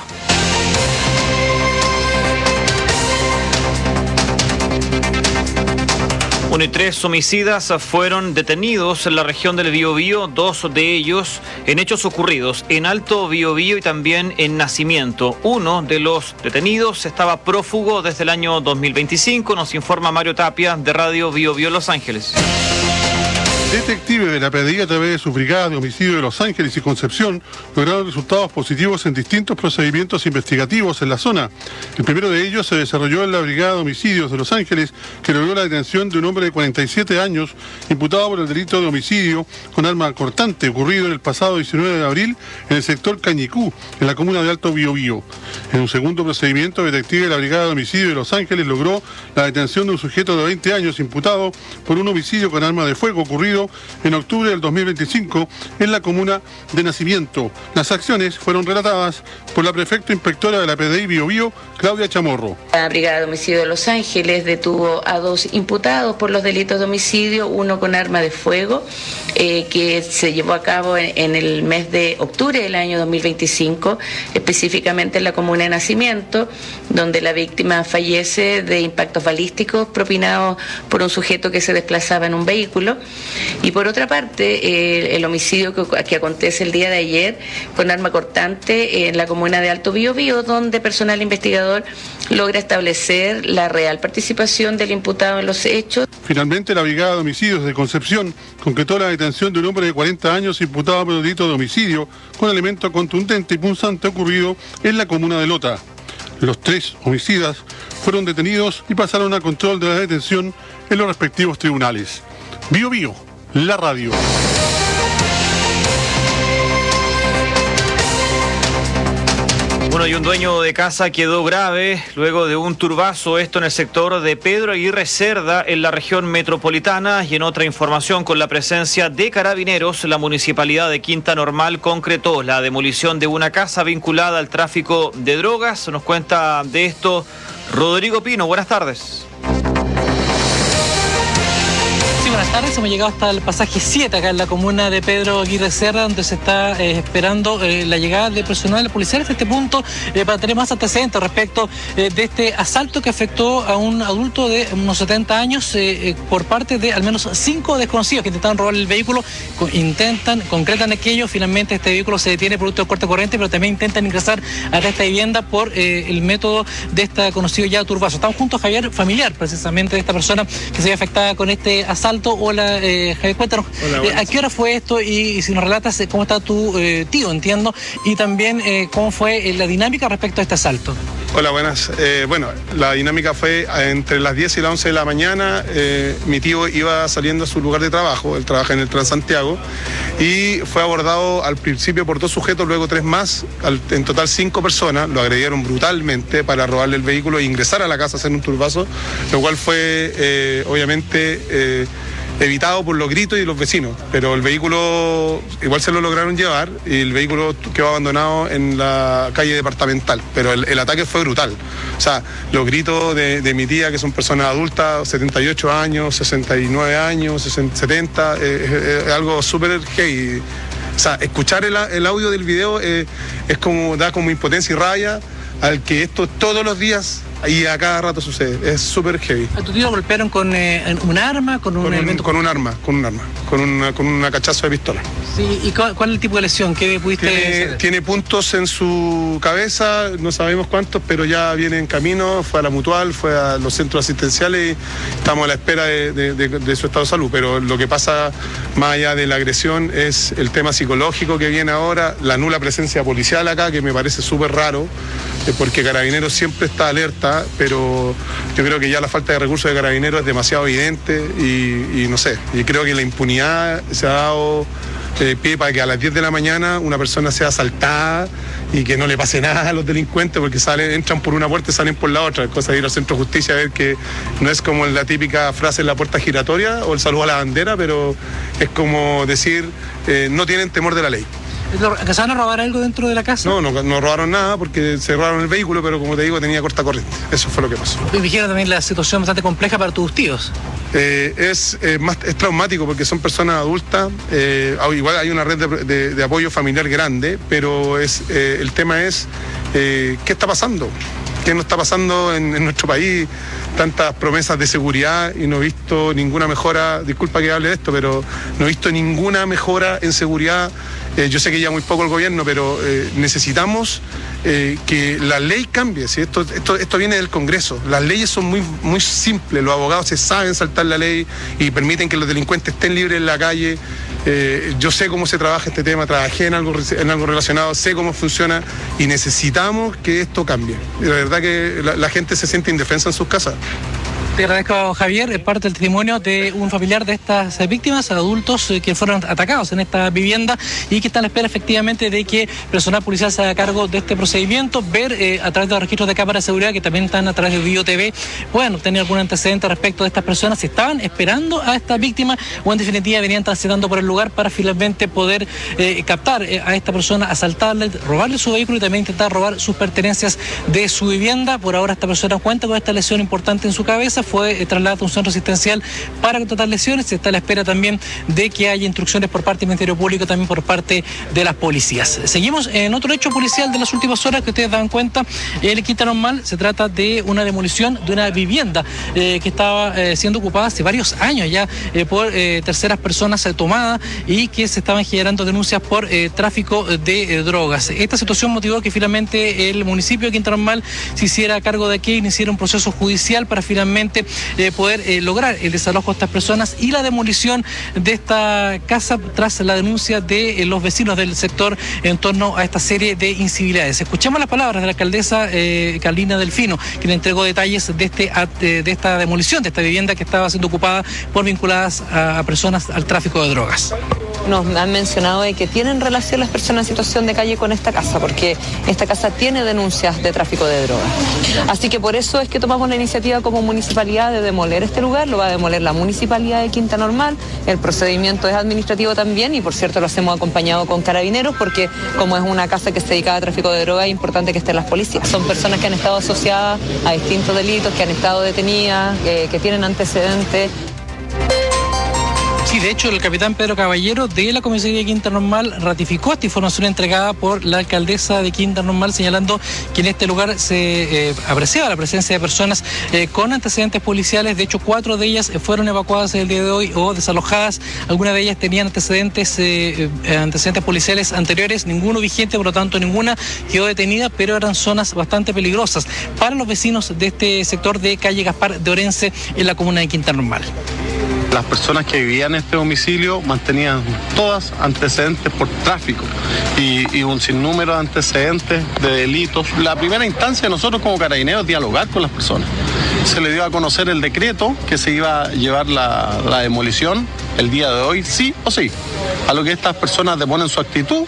Y 3 homicidas fueron detenidos en la región del Biobío, 2 de ellos en hechos ocurridos en Alto Biobío y también en Nacimiento. Uno de los detenidos estaba prófugo desde el año 2025, nos informa Mario Tapia de Radio Biobío Los Ángeles. Detectives de la PDI a través de sus brigadas de homicidio de Los Ángeles y Concepción lograron resultados positivos en distintos procedimientos investigativos en la zona. El primero de ellos se desarrolló en la Brigada de Homicidios de Los Ángeles, que logró la detención de un hombre de 47 años imputado por el delito de homicidio con arma cortante ocurrido en el pasado 19 de abril en el sector Cañicú, en la comuna de Alto Biobío. En un segundo procedimiento, el detective de la Brigada de Homicidio de Los Ángeles logró la detención de un sujeto de 20 años imputado por un homicidio con arma de fuego ocurrido en octubre del 2025 en la comuna de Nacimiento. Las acciones fueron relatadas por la prefecta inspectora de la PDI Biobío, Claudia Chamorro. La Brigada de Homicidio de Los Ángeles detuvo a 2 imputados por los delitos de homicidio, uno con arma de fuego, que se llevó a cabo en el mes de octubre del año 2025, específicamente en la comuna de Nacimiento, donde la víctima fallece de impactos balísticos propinados por un sujeto que se desplazaba en un vehículo. Y por otra parte, el homicidio que acontece el día de ayer con arma cortante en la comuna de Alto Biobío, donde personal investigador logra establecer la real participación del imputado en los hechos. Finalmente, la Brigada de Homicidios de Concepción concretó la detención de un hombre de 40 años imputado por el delito de homicidio con elemento contundente y punzante ocurrido en la comuna de Lota. Los 3 homicidas fueron detenidos y pasaron a control de la detención en los respectivos tribunales. Biobío, la radio. Bueno, y un dueño de casa quedó grave luego de un turbazo, esto en el sector de Pedro Aguirre Cerda, en la región metropolitana. Y en otra información, con la presencia de carabineros, la municipalidad de Quinta Normal concretó la demolición de una casa vinculada al tráfico de drogas. Nos cuenta de esto Rodrigo Pino. Buenas tardes. Buenas tardes, hemos llegado hasta el pasaje 7 acá en la comuna de Pedro Aguirre Cerda, donde se está esperando la llegada de personal policial hasta este punto para tener más antecedentes respecto de este asalto que afectó a un adulto de unos 70 años por parte de al menos 5 desconocidos que intentaron robar el vehículo, concretan aquello. Finalmente este vehículo se detiene producto de corte corriente, pero también intentan ingresar a esta vivienda por el método de este conocido ya turbazo. Estamos junto a Javier, familiar precisamente de esta persona que se ve afectada con este asalto. Hola, Javier, cuéntanos. Hola, ¿a qué hora fue esto? Y si nos relatas cómo está tu tío, entiendo, y también cómo fue la dinámica respecto a este asalto. Hola, buenas. Bueno, la dinámica fue entre las 10 y las 11 de la mañana. Mi tío iba saliendo a su lugar de trabajo, él trabaja en el Transantiago, y fue abordado al principio por 2 sujetos, luego 3 más, en total 5 personas. Lo agredieron brutalmente para robarle el vehículo e ingresar a la casa a hacer un turbazo, lo cual fue obviamente evitado por los gritos y los vecinos, pero el vehículo igual se lo lograron llevar y el vehículo quedó abandonado en la calle departamental, pero el ataque fue brutal. O sea, los gritos de mi tía, que son personas adultas, 78 años, 69 años, 70, es algo súper heavy. O sea, escuchar el audio del video da como impotencia y rabia al que esto todos los días y a cada rato sucede. Es súper heavy. ¿A tu tío lo golpearon con un arma? Con un arma, con un cachazo de pistola. Sí, ¿y cuál es el tipo de lesión? ¿Qué pudiste tiene puntos en su cabeza, no sabemos cuántos, pero ya viene en camino, fue a la Mutual, fue a los centros asistenciales y estamos a la espera de su estado de salud. Pero lo que pasa más allá de la agresión es el tema psicológico que viene ahora, la nula presencia policial acá, que me parece súper raro, porque Carabineros siempre está alerta, pero yo creo que ya la falta de recursos de Carabineros es demasiado evidente y no sé, y creo que la impunidad se ha dado pie para que a las 10 de la mañana una persona sea asaltada y que no le pase nada a los delincuentes, porque entran por una puerta y salen por la otra. Cosa de ir al centro de justicia a ver que no es como la típica frase en la puerta giratoria o el saludo a la bandera, pero es como decir, no tienen temor de la ley. ¿Acasaron a robar algo dentro de la casa? No robaron nada porque cerraron el vehículo, pero como te digo, tenía corta corriente. Eso fue lo que pasó. Y dijeron también la situación bastante compleja para tus tíos. Es traumático porque son personas adultas. Igual hay una red de apoyo familiar grande, pero el tema es ¿qué está pasando? ¿Qué no está pasando en nuestro país? Tantas promesas de seguridad y no he visto ninguna mejora. Disculpa que hable de esto, pero no he visto ninguna mejora en seguridad. Yo sé que ya muy poco el gobierno, pero necesitamos que la ley cambie. ¿Sí? Esto viene del Congreso. Las leyes son muy simples. Los abogados se saben saltar la ley y permiten que los delincuentes estén libres en la calle. Yo sé cómo se trabaja este tema, trabajé en algo relacionado, sé cómo funciona y necesitamos que esto cambie. La verdad que la gente se siente indefensa en sus casas. Te agradezco, Javier, parte del testimonio de un familiar de estas víctimas, adultos que fueron atacados en esta vivienda y que están a la espera efectivamente de que personal policial se haga cargo de este procedimiento, ver a través de los registros de cámaras de seguridad que también están a través de BioTV, puedan obtener algún antecedente respecto de estas personas, si estaban esperando a esta víctima o en definitiva venían transitando por el lugar para finalmente poder captar a esta persona, asaltarle, robarle su vehículo y también intentar robar sus pertenencias de su vivienda. Por ahora esta persona cuenta con esta lesión importante en su cabeza, fue trasladado a un centro asistencial para tratar lesiones. Se está a la espera también de que haya instrucciones por parte del Ministerio Público, también por parte de las policías. Seguimos en otro hecho policial de las últimas horas que ustedes dan cuenta. El Quinta Normal, se trata de una demolición de una vivienda que estaba siendo ocupada hace varios años ya por terceras personas tomadas y que se estaban generando denuncias por tráfico de drogas. Esta situación motivó que finalmente el municipio de Quinta Normal se hiciera cargo de que iniciara un proceso judicial para finalmente poder lograr el desalojo de estas personas y la demolición de esta casa tras la denuncia de los vecinos del sector en torno a esta serie de incivilidades. Escuchemos las palabras de la alcaldesa Carolina Delfino, que le entregó detalles de esta demolición de esta vivienda que estaba siendo ocupada por vinculadas a personas al tráfico de drogas. nos han mencionado de que tienen relación las personas en situación de calle con esta casa, porque esta casa tiene denuncias de tráfico de drogas. Así que por eso es que tomamos la iniciativa como municipalidad de demoler este lugar. Lo va a demoler la municipalidad de Quinta Normal. El procedimiento es administrativo también y por cierto lo hacemos acompañado con carabineros, porque como es una casa que se dedica a tráfico de drogas, es importante que estén las policías. Son personas que han estado asociadas a distintos delitos, que han estado detenidas, que tienen antecedentes. Sí, de hecho, el capitán Pedro Caballero de la Comisaría de Quinta Normal ratificó esta información entregada por la alcaldesa de Quinta Normal, señalando que en este lugar se apreciaba la presencia de personas con antecedentes policiales. De hecho, 4 de ellas fueron evacuadas el día de hoy o desalojadas. Algunas de ellas tenían antecedentes policiales anteriores, ninguno vigente, por lo tanto ninguna quedó detenida, pero eran zonas bastante peligrosas para los vecinos de este sector de calle Gaspar de Orense en la comuna de Quinta Normal. Las personas que vivían en este domicilio mantenían todas antecedentes por tráfico y un sinnúmero de antecedentes de delitos. La primera instancia, nosotros como carabineros, dialogar con las personas. Se le dio a conocer el decreto que se iba a llevar la demolición el día de hoy, sí o sí, a lo que estas personas deponen su actitud.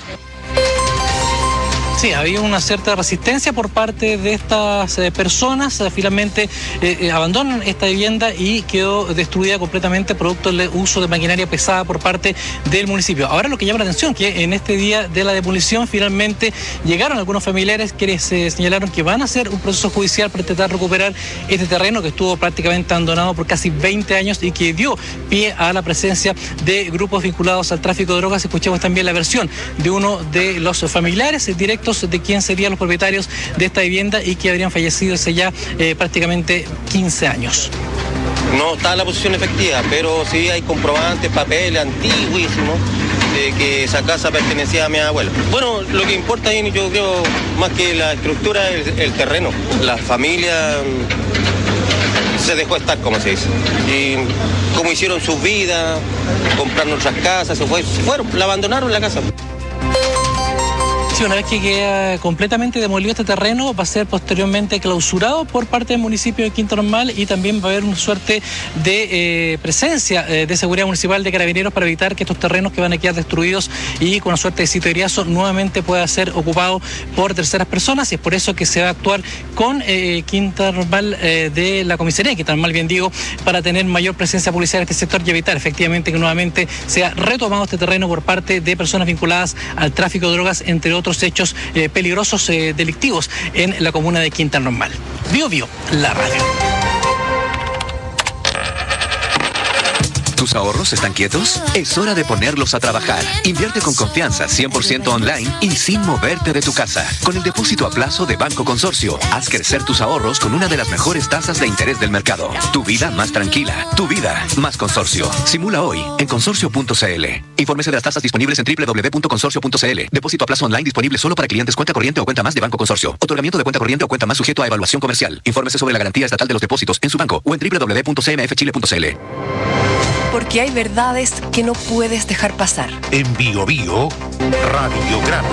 Sí, había una cierta resistencia por parte de estas personas. Finalmente abandonan esta vivienda y quedó destruida completamente producto del uso de maquinaria pesada por parte del municipio. Ahora lo que llama la atención que en este día de la demolición finalmente llegaron algunos familiares que señalaron que van a hacer un proceso judicial para intentar recuperar este terreno que estuvo prácticamente abandonado por casi 20 años y que dio pie a la presencia de grupos vinculados al tráfico de drogas. Escuchamos también la versión de uno de los familiares directos de quién serían los propietarios de esta vivienda y que habrían fallecido hace ya prácticamente 15 años. No está la posición efectiva, pero sí hay comprobantes, papeles antiguísimos de que esa casa pertenecía a mi abuelo. Bueno, lo que importa ahí, yo creo, más que la estructura, es el terreno. La familia se dejó estar, como se dice. Y como hicieron sus vidas, compraron otras casas, se fueron, la abandonaron la casa. Sí, una vez que queda completamente demolido este terreno, va a ser posteriormente clausurado por parte del municipio de Quinta Normal y también va a haber una suerte de presencia de seguridad municipal de carabineros para evitar que estos terrenos que van a quedar destruidos y con una suerte de sitio de nuevamente pueda ser ocupado por terceras personas, y es por eso que se va a actuar con Quinta Normal de la comisaría, Quinta Normal, bien digo, para tener mayor presencia policial en este sector y evitar efectivamente que nuevamente sea retomado este terreno por parte de personas vinculadas al tráfico de drogas, entre otros hechos peligrosos delictivos en la comuna de Quinta Normal. Bio Bio, la radio. ¿Tus ahorros están quietos? Es hora de ponerlos a trabajar. Invierte con confianza, 100% online y sin moverte de tu casa. Con el depósito a plazo de Banco Consorcio, haz crecer tus ahorros con una de las mejores tasas de interés del mercado. Tu vida más tranquila, tu vida más Consorcio. Simula hoy en consorcio.cl. Infórmese de las tasas disponibles en www.consorcio.cl. Depósito a plazo online disponible solo para clientes cuenta corriente o cuenta más de Banco Consorcio. Otorgamiento de cuenta corriente o cuenta más sujeto a evaluación comercial. Infórmese sobre la garantía estatal de los depósitos en su banco o en www.cmfchile.cl. Porque hay verdades que no puedes dejar pasar. En Bio Bio, Radiograma.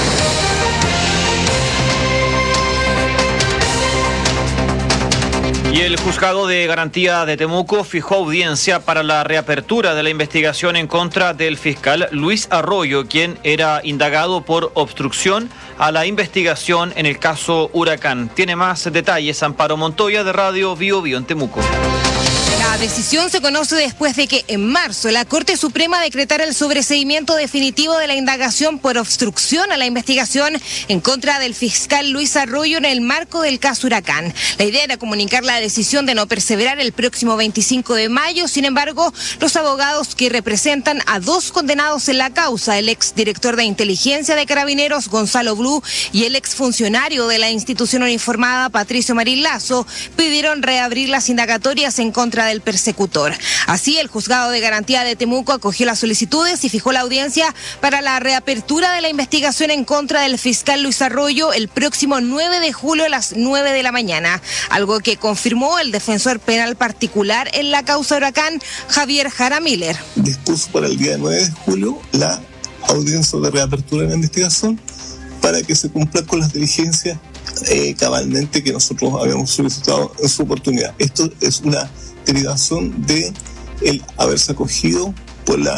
Y el juzgado de garantía de Temuco fijó audiencia para la reapertura de la investigación en contra del fiscal Luis Arroyo, quien era indagado por obstrucción a la investigación en el caso Huracán. Tiene más detalles Amparo Montoya de Radio Bio Bio en Temuco. La decisión se conoce después de que en marzo la Corte Suprema decretara el sobreseimiento definitivo de la indagación por obstrucción a la investigación en contra del fiscal Luis Arroyo en el marco del caso Huracán. La idea era comunicar la decisión de no perseverar el próximo 25 de mayo. Sin embargo, los abogados que representan a 2 condenados en la causa, el exdirector de inteligencia de Carabineros, Gonzalo Blue, y el exfuncionario de la institución uniformada, Patricio Marín Lazo, pidieron reabrir las indagatorias en contra del persecutor. Así, el juzgado de garantía de Temuco acogió las solicitudes y fijó la audiencia para la reapertura de la investigación en contra del fiscal Luis Arroyo el próximo 9 de julio a las 9 de la mañana, algo que confirmó el defensor penal particular en la causa Huracán, Javier Jara Miller. Dispuso para el día 9 de julio la audiencia de reapertura de la investigación para que se cumpla con las diligencias cabalmente que nosotros habíamos solicitado en su oportunidad. Esto es una derivación de el haberse acogido por la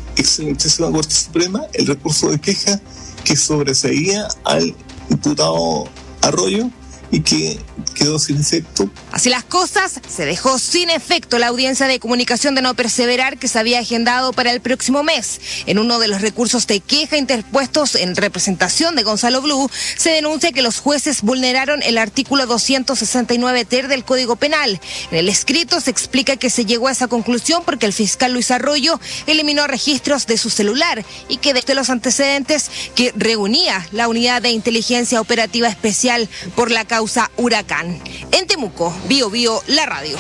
excelentísima Corte Suprema el recurso de queja que sobreseía al imputado Arroyo y que quedó sin efecto. Así las cosas, se dejó sin efecto la audiencia de comunicación de no perseverar que se había agendado para el próximo mes. En uno de los recursos de queja interpuestos en representación de Gonzalo Blue, se denuncia que los jueces vulneraron el artículo 269 ter del Código Penal. En el escrito se explica que se llegó a esa conclusión porque el fiscal Luis Arroyo eliminó registros de su celular y que de los antecedentes que reunía la Unidad de Inteligencia Operativa Especial por la causa Huracán. En Temuco, Bio Bio, la radio.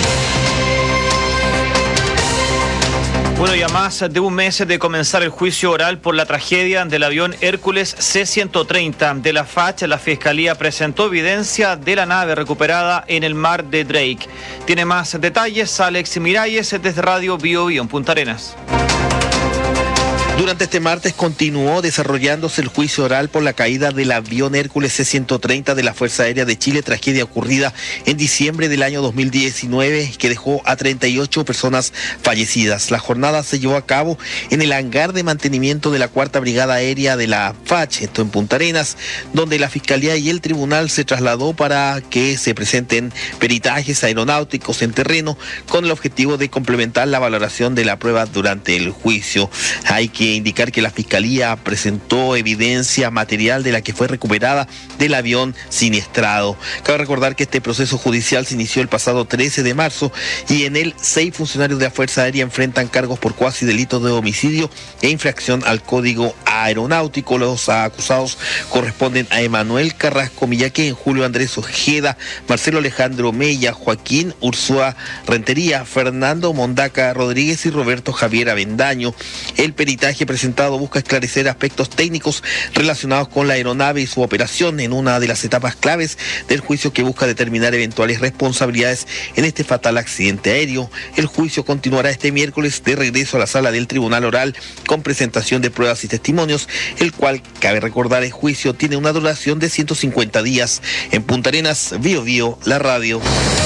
Bueno, y a más de un mes de comenzar el juicio oral por la tragedia del avión Hércules C-130 de la FACH, la Fiscalía presentó evidencia de la nave recuperada en el mar de Drake. Tiene más detalles Alex Miralles desde Radio Bio Bio en Punta Arenas. Durante este martes continuó desarrollándose el juicio oral por la caída del avión Hércules C-130 de la Fuerza Aérea de Chile, tragedia ocurrida en diciembre del año 2019 que dejó a 38 personas fallecidas. La jornada se llevó a cabo en el hangar de mantenimiento de la Cuarta Brigada Aérea de la FACH, esto en Punta Arenas, donde la Fiscalía y el Tribunal se trasladó para que se presenten peritajes aeronáuticos en terreno con el objetivo de complementar la valoración de la prueba durante el juicio. Hay que indicar que la Fiscalía presentó evidencia material de la que fue recuperada del avión siniestrado. Cabe recordar que este proceso judicial se inició el pasado 13 de marzo y en él 6 funcionarios de la Fuerza Aérea enfrentan cargos por cuasi delito de homicidio e infracción al Código Aeronáutico. Los acusados corresponden a Emanuel Carrasco Millaquén, Julio Andrés Ojeda, Marcelo Alejandro Mella, Joaquín Ursúa Rentería, Fernando Mondaca Rodríguez y Roberto Javier Avendaño. El peritaje presentado busca esclarecer aspectos técnicos relacionados con la aeronave y su operación en una de las etapas claves del juicio que busca determinar eventuales responsabilidades en este fatal accidente aéreo. El juicio continuará este miércoles de regreso a la sala del Tribunal Oral con presentación de pruebas y testimonios, el cual, cabe recordar, el juicio tiene una duración de 150 días. En Punta Arenas, Bio Bio, la radio.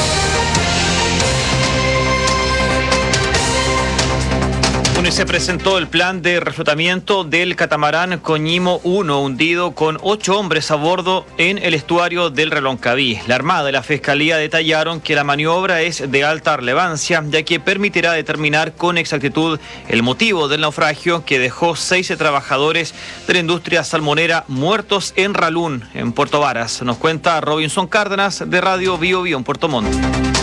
Y se presentó el plan de reflotamiento del catamarán Coñimo 1, hundido con 8 hombres a bordo en el estuario del Reloncaví. La Armada y la Fiscalía detallaron que la maniobra es de alta relevancia, ya que permitirá determinar con exactitud el motivo del naufragio que dejó 6 trabajadores de la industria salmonera muertos en Ralún, en Puerto Varas. Nos cuenta Robinson Cárdenas de Radio Bio Bio en Puerto Montt.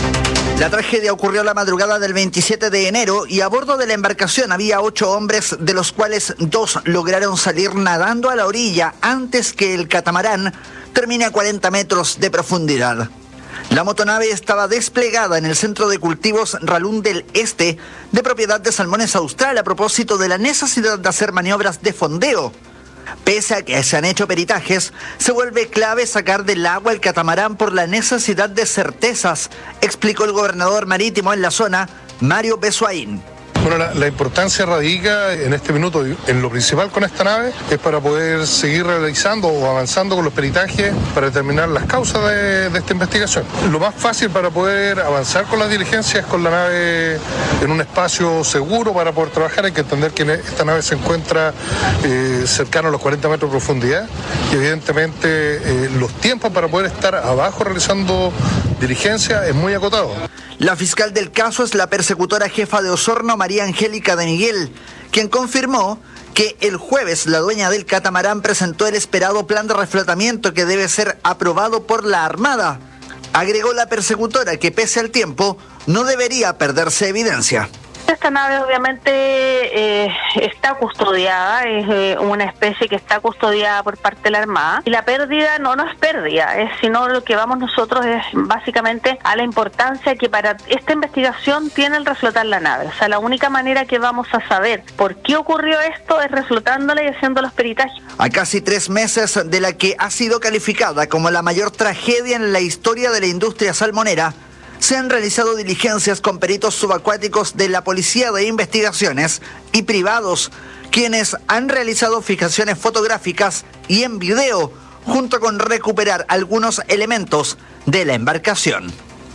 La tragedia ocurrió la madrugada del 27 de enero y a bordo de la embarcación había 8 hombres, de los cuales 2 lograron salir nadando a la orilla antes que el catamarán termine a 40 metros de profundidad. La motonave estaba desplegada en el centro de cultivos Ralún del Este, de propiedad de Salmones Austral, a propósito de la necesidad de hacer maniobras de fondeo. Pese a que se han hecho peritajes, se vuelve clave sacar del agua el catamarán por la necesidad de certezas, explicó el gobernador marítimo en la zona, Mario Besuaín. Bueno, la importancia radica en este minuto, en lo principal con esta nave, es para poder seguir realizando o avanzando con los peritajes para determinar las causas de esta investigación. Lo más fácil para poder avanzar con las diligencias con la nave en un espacio seguro para poder trabajar. Hay que entender que esta nave se encuentra cercano a los 40 metros de profundidad y evidentemente los tiempos para poder estar abajo realizando diligencia es muy acotado. La fiscal del caso es la persecutora jefa de Osorno, María Angélica de Miguel, quien confirmó que el jueves la dueña del catamarán presentó el esperado plan de reflotamiento que debe ser aprobado por la Armada. Agregó la persecutora que pese al tiempo no debería perderse evidencia. Esta nave obviamente está custodiada, es una especie que está custodiada por parte de la Armada y la pérdida no es pérdida, sino lo que vamos nosotros es básicamente a la importancia que para esta investigación tiene el reflotar la nave. O sea, la única manera que vamos a saber por qué ocurrió esto es reflotándola y haciendo los peritajes. A casi 3 meses de la que ha sido calificada como la mayor tragedia en la historia de la industria salmonera, se han realizado diligencias con peritos subacuáticos de la Policía de Investigaciones y privados, quienes han realizado fijaciones fotográficas y en video, junto con recuperar algunos elementos de la embarcación.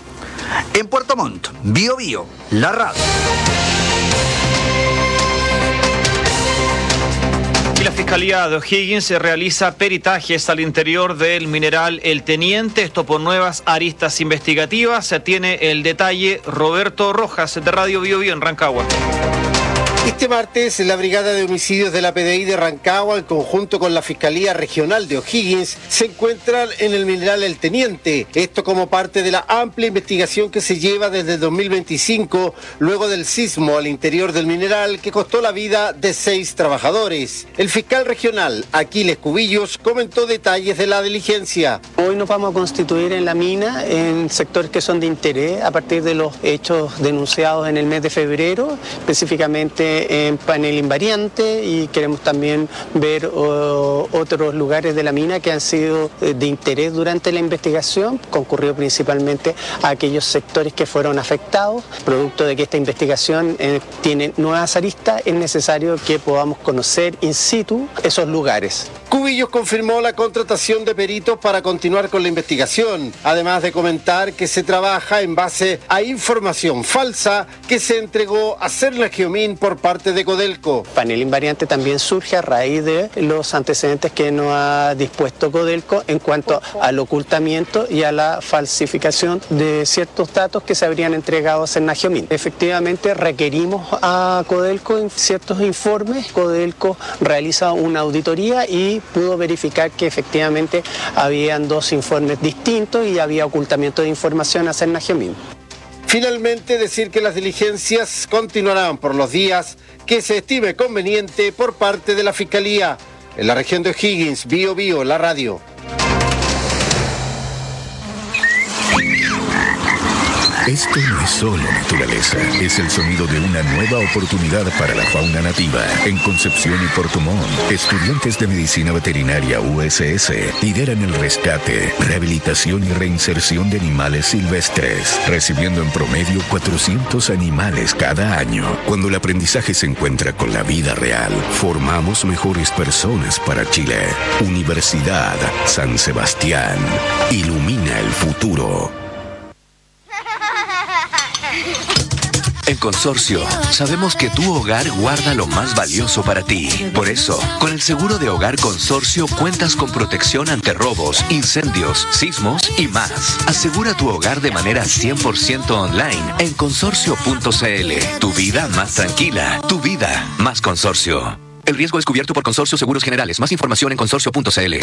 En Puerto Montt, Bio Bio, la radio. Y la Fiscalía de O'Higgins realiza peritajes al interior del mineral El Teniente, esto por nuevas aristas investigativas. Se tiene el detalle Roberto Rojas de Radio Bio Bio en Rancagua. Este martes, la Brigada de Homicidios de la PDI de Rancagua, en conjunto con la Fiscalía Regional de O'Higgins, se encuentran en el mineral El Teniente. Esto como parte de la amplia investigación que se lleva desde el 2025, luego del sismo al interior del mineral que costó la vida de 6 trabajadores. El fiscal regional, Aquiles Cubillos, comentó detalles de la diligencia. Hoy nos vamos a constituir en la mina en sectores que son de interés a partir de los hechos denunciados en el mes de febrero, específicamente en Panel Invariante, y queremos también ver otros lugares de la mina que han sido de interés durante la investigación, concurrido principalmente a aquellos sectores que fueron afectados. Producto de que esta investigación tiene nuevas aristas, es necesario que podamos conocer in situ esos lugares. Cubillos confirmó la contratación de peritos para continuar con la investigación, además de comentar que se trabaja en base a información falsa que se entregó a Serna Geomín por parte de Codelco. Panel Invariante también surge a raíz de los antecedentes que nos ha dispuesto Codelco en cuanto al ocultamiento y a la falsificación de ciertos datos que se habrían entregado a Serna Geomín. Efectivamente, requerimos a Codelco en ciertos informes. Codelco realiza una auditoría y pudo verificar que efectivamente habían 2 informes distintos y había ocultamiento de información a Serna Geomín. Finalmente, decir que las diligencias continuarán por los días que se estime conveniente por parte de la Fiscalía. En la región de O'Higgins, Bio Bio, la radio. Esto no es solo naturaleza, es el sonido de una nueva oportunidad para la fauna nativa. En Concepción y Puerto Montt, estudiantes de Medicina Veterinaria USS lideran el rescate, rehabilitación y reinserción de animales silvestres, recibiendo en promedio 400 animales cada año. Cuando el aprendizaje se encuentra con la vida real, formamos mejores personas para Chile. Universidad San Sebastián, ilumina el futuro. En Consorcio, sabemos que tu hogar guarda lo más valioso para ti. Por eso, con el seguro de hogar Consorcio cuentas con protección ante robos, incendios, sismos y más. Asegura tu hogar de manera 100% online en consorcio.cl. Tu vida más tranquila, tu vida más Consorcio. El riesgo es cubierto por Consorcio Seguros Generales. Más información en consorcio.cl.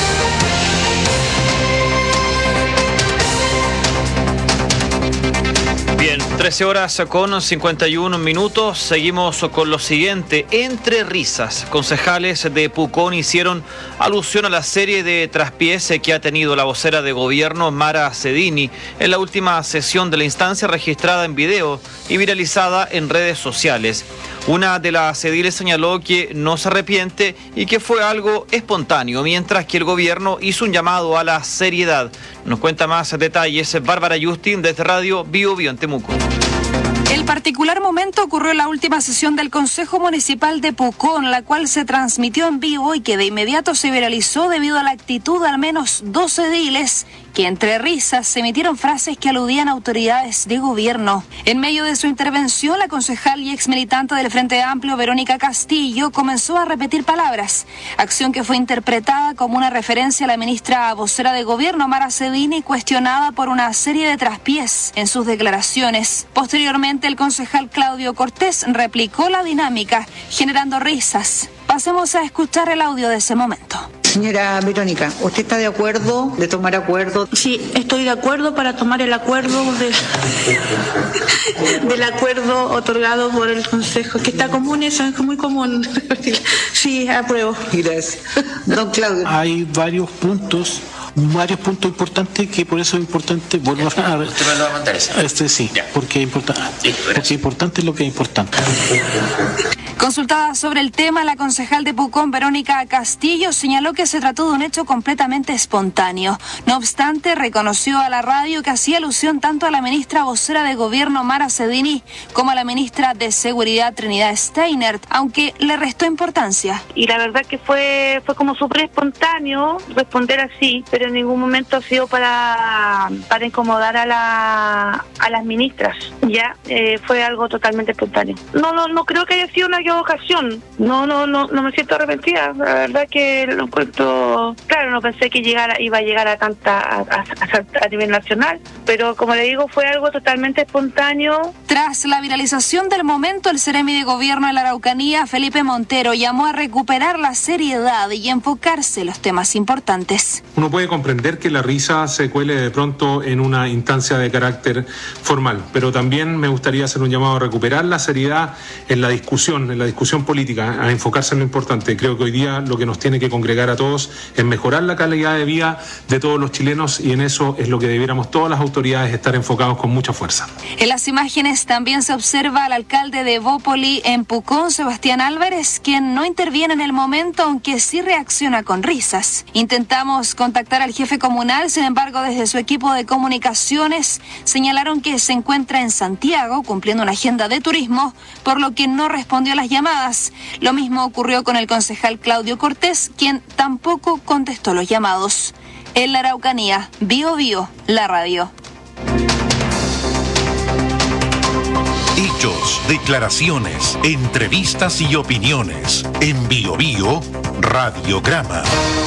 Bien, 13 horas con 51 minutos. Seguimos con lo siguiente. Entre risas, concejales de Pucón hicieron alusión a la serie de traspiés que ha tenido la vocera de gobierno Mara Cedini en la última sesión de la instancia, registrada en video y viralizada en redes sociales. Una de las ediles señaló que no se arrepiente y que fue algo espontáneo, mientras que el gobierno hizo un llamado a la seriedad. Nos cuenta más detalles Bárbara Justin desde Radio Bio Bio en Temuco. El particular momento ocurrió en la última sesión del Consejo Municipal de Pucón, la cual se transmitió en vivo y que de inmediato se viralizó debido a la actitud de al menos 2 ediles que entre risas se emitieron frases que aludían a autoridades de gobierno. En medio de su intervención, la concejal y ex militante del Frente Amplio, Verónica Castillo, comenzó a repetir palabras, acción que fue interpretada como una referencia a la ministra vocera de gobierno, Mara Cedini, cuestionada por una serie de traspiés en sus declaraciones. Posteriormente, el concejal Claudio Cortés replicó la dinámica, generando risas. Pasemos a escuchar el audio de ese momento. Señora Verónica, ¿usted está de acuerdo de tomar acuerdo? Sí, estoy de acuerdo para tomar el acuerdo del acuerdo otorgado por el Consejo, que está común, eso es muy común. Sí, apruebo. Gracias. Don Claudio. Hay varios puntos importantes que por eso es importante volver a ver. ¿Usted me lo va a mandar eso? Sí, ya. Porque es importante lo que es importante. Consultada sobre el tema, la concejal de Pucón, Verónica Castillo, señaló que se trató de un hecho completamente espontáneo. No obstante, reconoció a la radio que hacía alusión tanto a la ministra vocera de gobierno, Mara Cedini, como a la ministra de Seguridad, Trinidad Steinert, aunque le restó importancia. Y la verdad que fue como súper espontáneo responder así, pero pero en ningún momento ha sido para incomodar a las ministras. Ya fue algo totalmente espontáneo. No creo que haya sido una equivocación. No me siento arrepentida. La verdad que lo encuentro. Claro, no pensé que iba a llegar a nivel nacional, pero como le digo, fue algo totalmente espontáneo. Tras la viralización del momento, el Seremi de Gobierno de la Araucanía, Felipe Montero, llamó a recuperar la seriedad y enfocarse en los temas importantes. Uno puede comprender que la risa se cuele de pronto en una instancia de carácter formal, pero también me gustaría hacer un llamado a recuperar la seriedad en la discusión política, a enfocarse en lo importante. Creo que hoy día lo que nos tiene que congregar a todos es mejorar la calidad de vida de todos los chilenos, y en eso es lo que debiéramos todas las autoridades estar enfocados con mucha fuerza. En las imágenes también se observa al alcalde de Bópoli en Pucón, Sebastián Álvarez, quien no interviene en el momento, aunque sí reacciona con risas. Intentamos contactar al jefe comunal, sin embargo, desde su equipo de comunicaciones señalaron que se encuentra en Santiago cumpliendo una agenda de turismo, por lo que no respondió a las llamadas. Lo mismo ocurrió con el concejal Claudio Cortés, quien tampoco contestó los llamados. En la Araucanía, Bio Bio, la radio. Hechos, declaraciones, entrevistas y opiniones. En Bio Bio, Radiograma.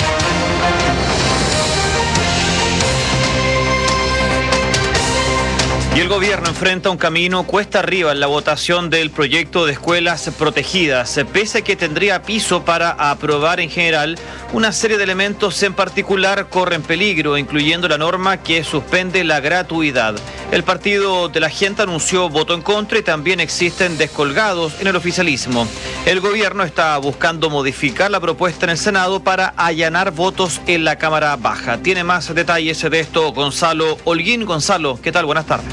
Y el gobierno enfrenta un camino cuesta arriba en la votación del proyecto de escuelas protegidas, pese a que tendría piso para aprobar en general. Una serie de elementos en particular corren peligro, incluyendo la norma que suspende la gratuidad. El Partido de la Gente anunció voto en contra y también existen descolgados en el oficialismo. El gobierno está buscando modificar la propuesta en el Senado para allanar votos en la Cámara Baja. Tiene más detalles de esto Gonzalo Holguín. Gonzalo, ¿qué tal? Buenas tardes.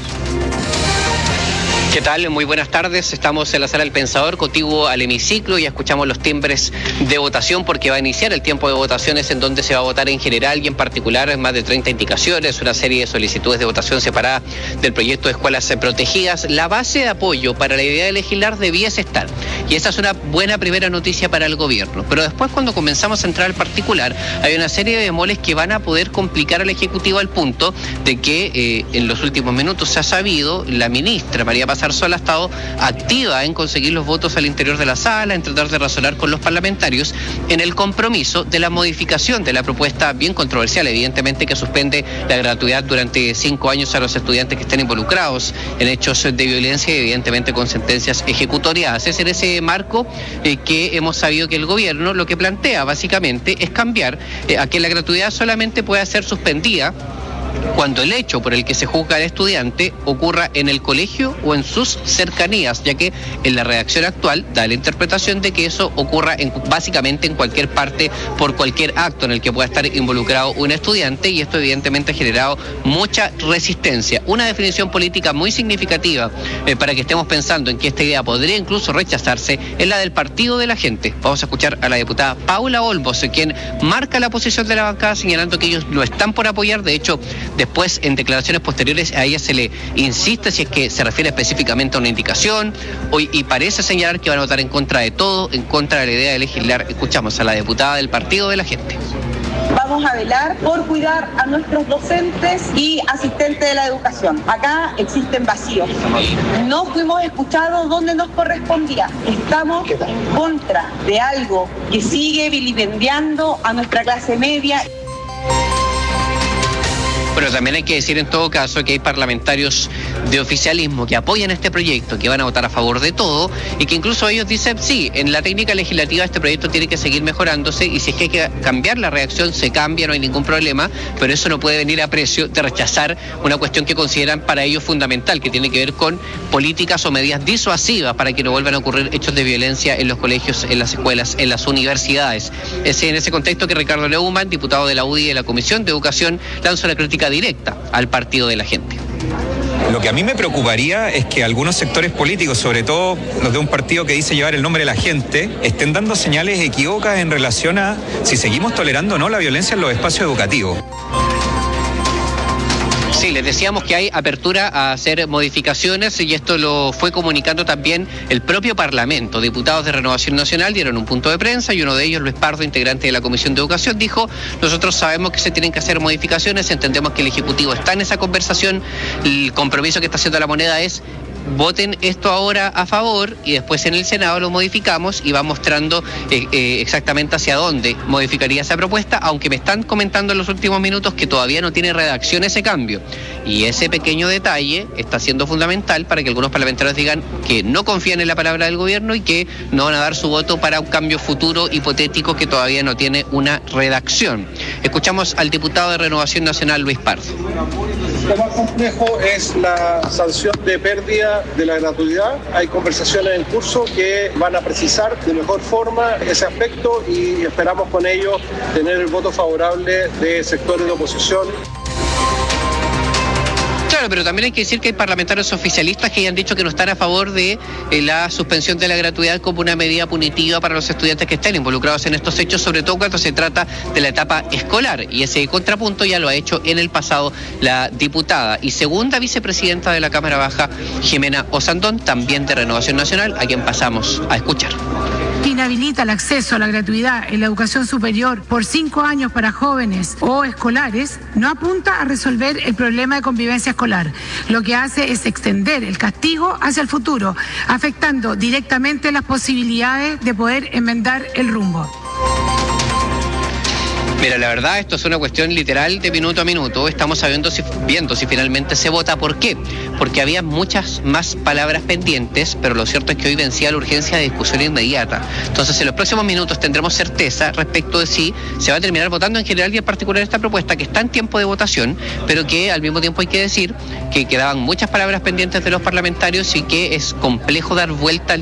¿Qué tal? Muy buenas tardes. Estamos en la Sala del Pensador, contiguo al hemiciclo, y escuchamos los timbres de votación porque va a iniciar el tiempo de votaciones en donde se va a votar en general y en particular más de 30 indicaciones, una serie de solicitudes de votación separada del proyecto de escuelas protegidas. La base de apoyo para la idea de legislar debiese estar, y esa es una buena primera noticia para el gobierno. Pero después, cuando comenzamos a entrar al particular, hay una serie de bemoles que van a poder complicar al Ejecutivo, al punto de que en los últimos minutos se ha sabido, la ministra María Paz Arzola ha estado activa en conseguir los votos al interior de la sala, en tratar de razonar con los parlamentarios en el compromiso de la modificación de la propuesta bien controversial, evidentemente, que suspende la gratuidad durante 5 años a los estudiantes que estén involucrados en hechos de violencia y evidentemente con sentencias ejecutoriadas. Es en ese marco que hemos sabido que el gobierno lo que plantea básicamente es cambiar a que la gratuidad solamente pueda ser suspendida cuando el hecho por el que se juzga al estudiante ocurra en el colegio o en sus cercanías, ya que en la redacción actual da la interpretación de que eso ocurra básicamente en cualquier parte, por cualquier acto en el que pueda estar involucrado un estudiante, y esto evidentemente ha generado mucha resistencia. Una definición política muy significativa para que estemos pensando en que esta idea podría incluso rechazarse es la del Partido de la Gente. Vamos a escuchar a la diputada Paula Olmos, quien marca la posición de la bancada señalando que ellos lo están por apoyar. De hecho, después, en declaraciones posteriores, a ella se le insiste si es que se refiere específicamente a una indicación, y parece señalar que van a votar en contra de todo, en contra de la idea de legislar. Escuchamos a la diputada del Partido de la Gente. Vamos a velar por cuidar a nuestros docentes y asistentes de la educación. Acá existen vacíos. No fuimos escuchados donde nos correspondía. Estamos en contra de algo que sigue vilipendiando a nuestra clase media. Pero también hay que decir en todo caso que hay parlamentarios de oficialismo que apoyan este proyecto, que van a votar a favor de todo, y que incluso ellos dicen, sí, en la técnica legislativa este proyecto tiene que seguir mejorándose, y si es que hay que cambiar la redacción, se cambia, no hay ningún problema, pero eso no puede venir a precio de rechazar una cuestión que consideran para ellos fundamental, que tiene que ver con políticas o medidas disuasivas para que no vuelvan a ocurrir hechos de violencia en los colegios, en las escuelas, en las universidades. Es en ese contexto que Ricardo Neumann, diputado de la UDI de la Comisión de Educación, lanza una crítica directa al Partido de la Gente. Lo que a mí me preocuparía es que algunos sectores políticos, sobre todo los de un partido que dice llevar el nombre de la gente, estén dando señales equívocas en relación a si seguimos tolerando o no la violencia en los espacios educativos. Sí, les decíamos que hay apertura a hacer modificaciones y esto lo fue comunicando también el propio Parlamento. Diputados de Renovación Nacional dieron un punto de prensa y uno de ellos, Luis Pardo, integrante de la Comisión de Educación, dijo: nosotros sabemos que se tienen que hacer modificaciones, entendemos que el Ejecutivo está en esa conversación, el compromiso que está haciendo la moneda es: voten esto ahora a favor y después en el Senado lo modificamos y va mostrando exactamente hacia dónde modificaría esa propuesta, aunque me están comentando en los últimos minutos que todavía no tiene redacción ese cambio. Y ese pequeño detalle está siendo fundamental para que algunos parlamentarios digan que no confían en la palabra del gobierno y que no van a dar su voto para un cambio futuro hipotético que todavía no tiene una redacción. Escuchamos al diputado de Renovación Nacional, Luis Pardo. Lo más complejo es la sanción de pérdida de la gratuidad. Hay conversaciones en curso que van a precisar de mejor forma ese aspecto y esperamos con ello tener el voto favorable de sectores de oposición. Claro, pero también hay que decir que hay parlamentarios oficialistas que ya han dicho que no están a favor de la suspensión de la gratuidad como una medida punitiva para los estudiantes que estén involucrados en estos hechos, sobre todo cuando se trata de la etapa escolar. Y ese contrapunto ya lo ha hecho en el pasado la diputada y segunda vicepresidenta de la Cámara Baja, Jimena Osandón, también de Renovación Nacional, a quien pasamos a escuchar. Inhabilita el acceso a la gratuidad en la educación superior por 5 años para jóvenes o escolares, no apunta a resolver el problema de convivencia escolar. Lo que hace es extender el castigo hacia el futuro, afectando directamente las posibilidades de poder enmendar el rumbo. Mira, la verdad, esto es una cuestión literal de minuto a minuto. Estamos viendo si finalmente se vota. ¿Por qué? Porque había muchas más palabras pendientes, pero lo cierto es que hoy vencía la urgencia de discusión inmediata. Entonces, en los próximos minutos tendremos certeza respecto de si se va a terminar votando en general y en particular esta propuesta, que está en tiempo de votación, pero que al mismo tiempo hay que decir que quedaban muchas palabras pendientes de los parlamentarios y que es complejo dar vuelta al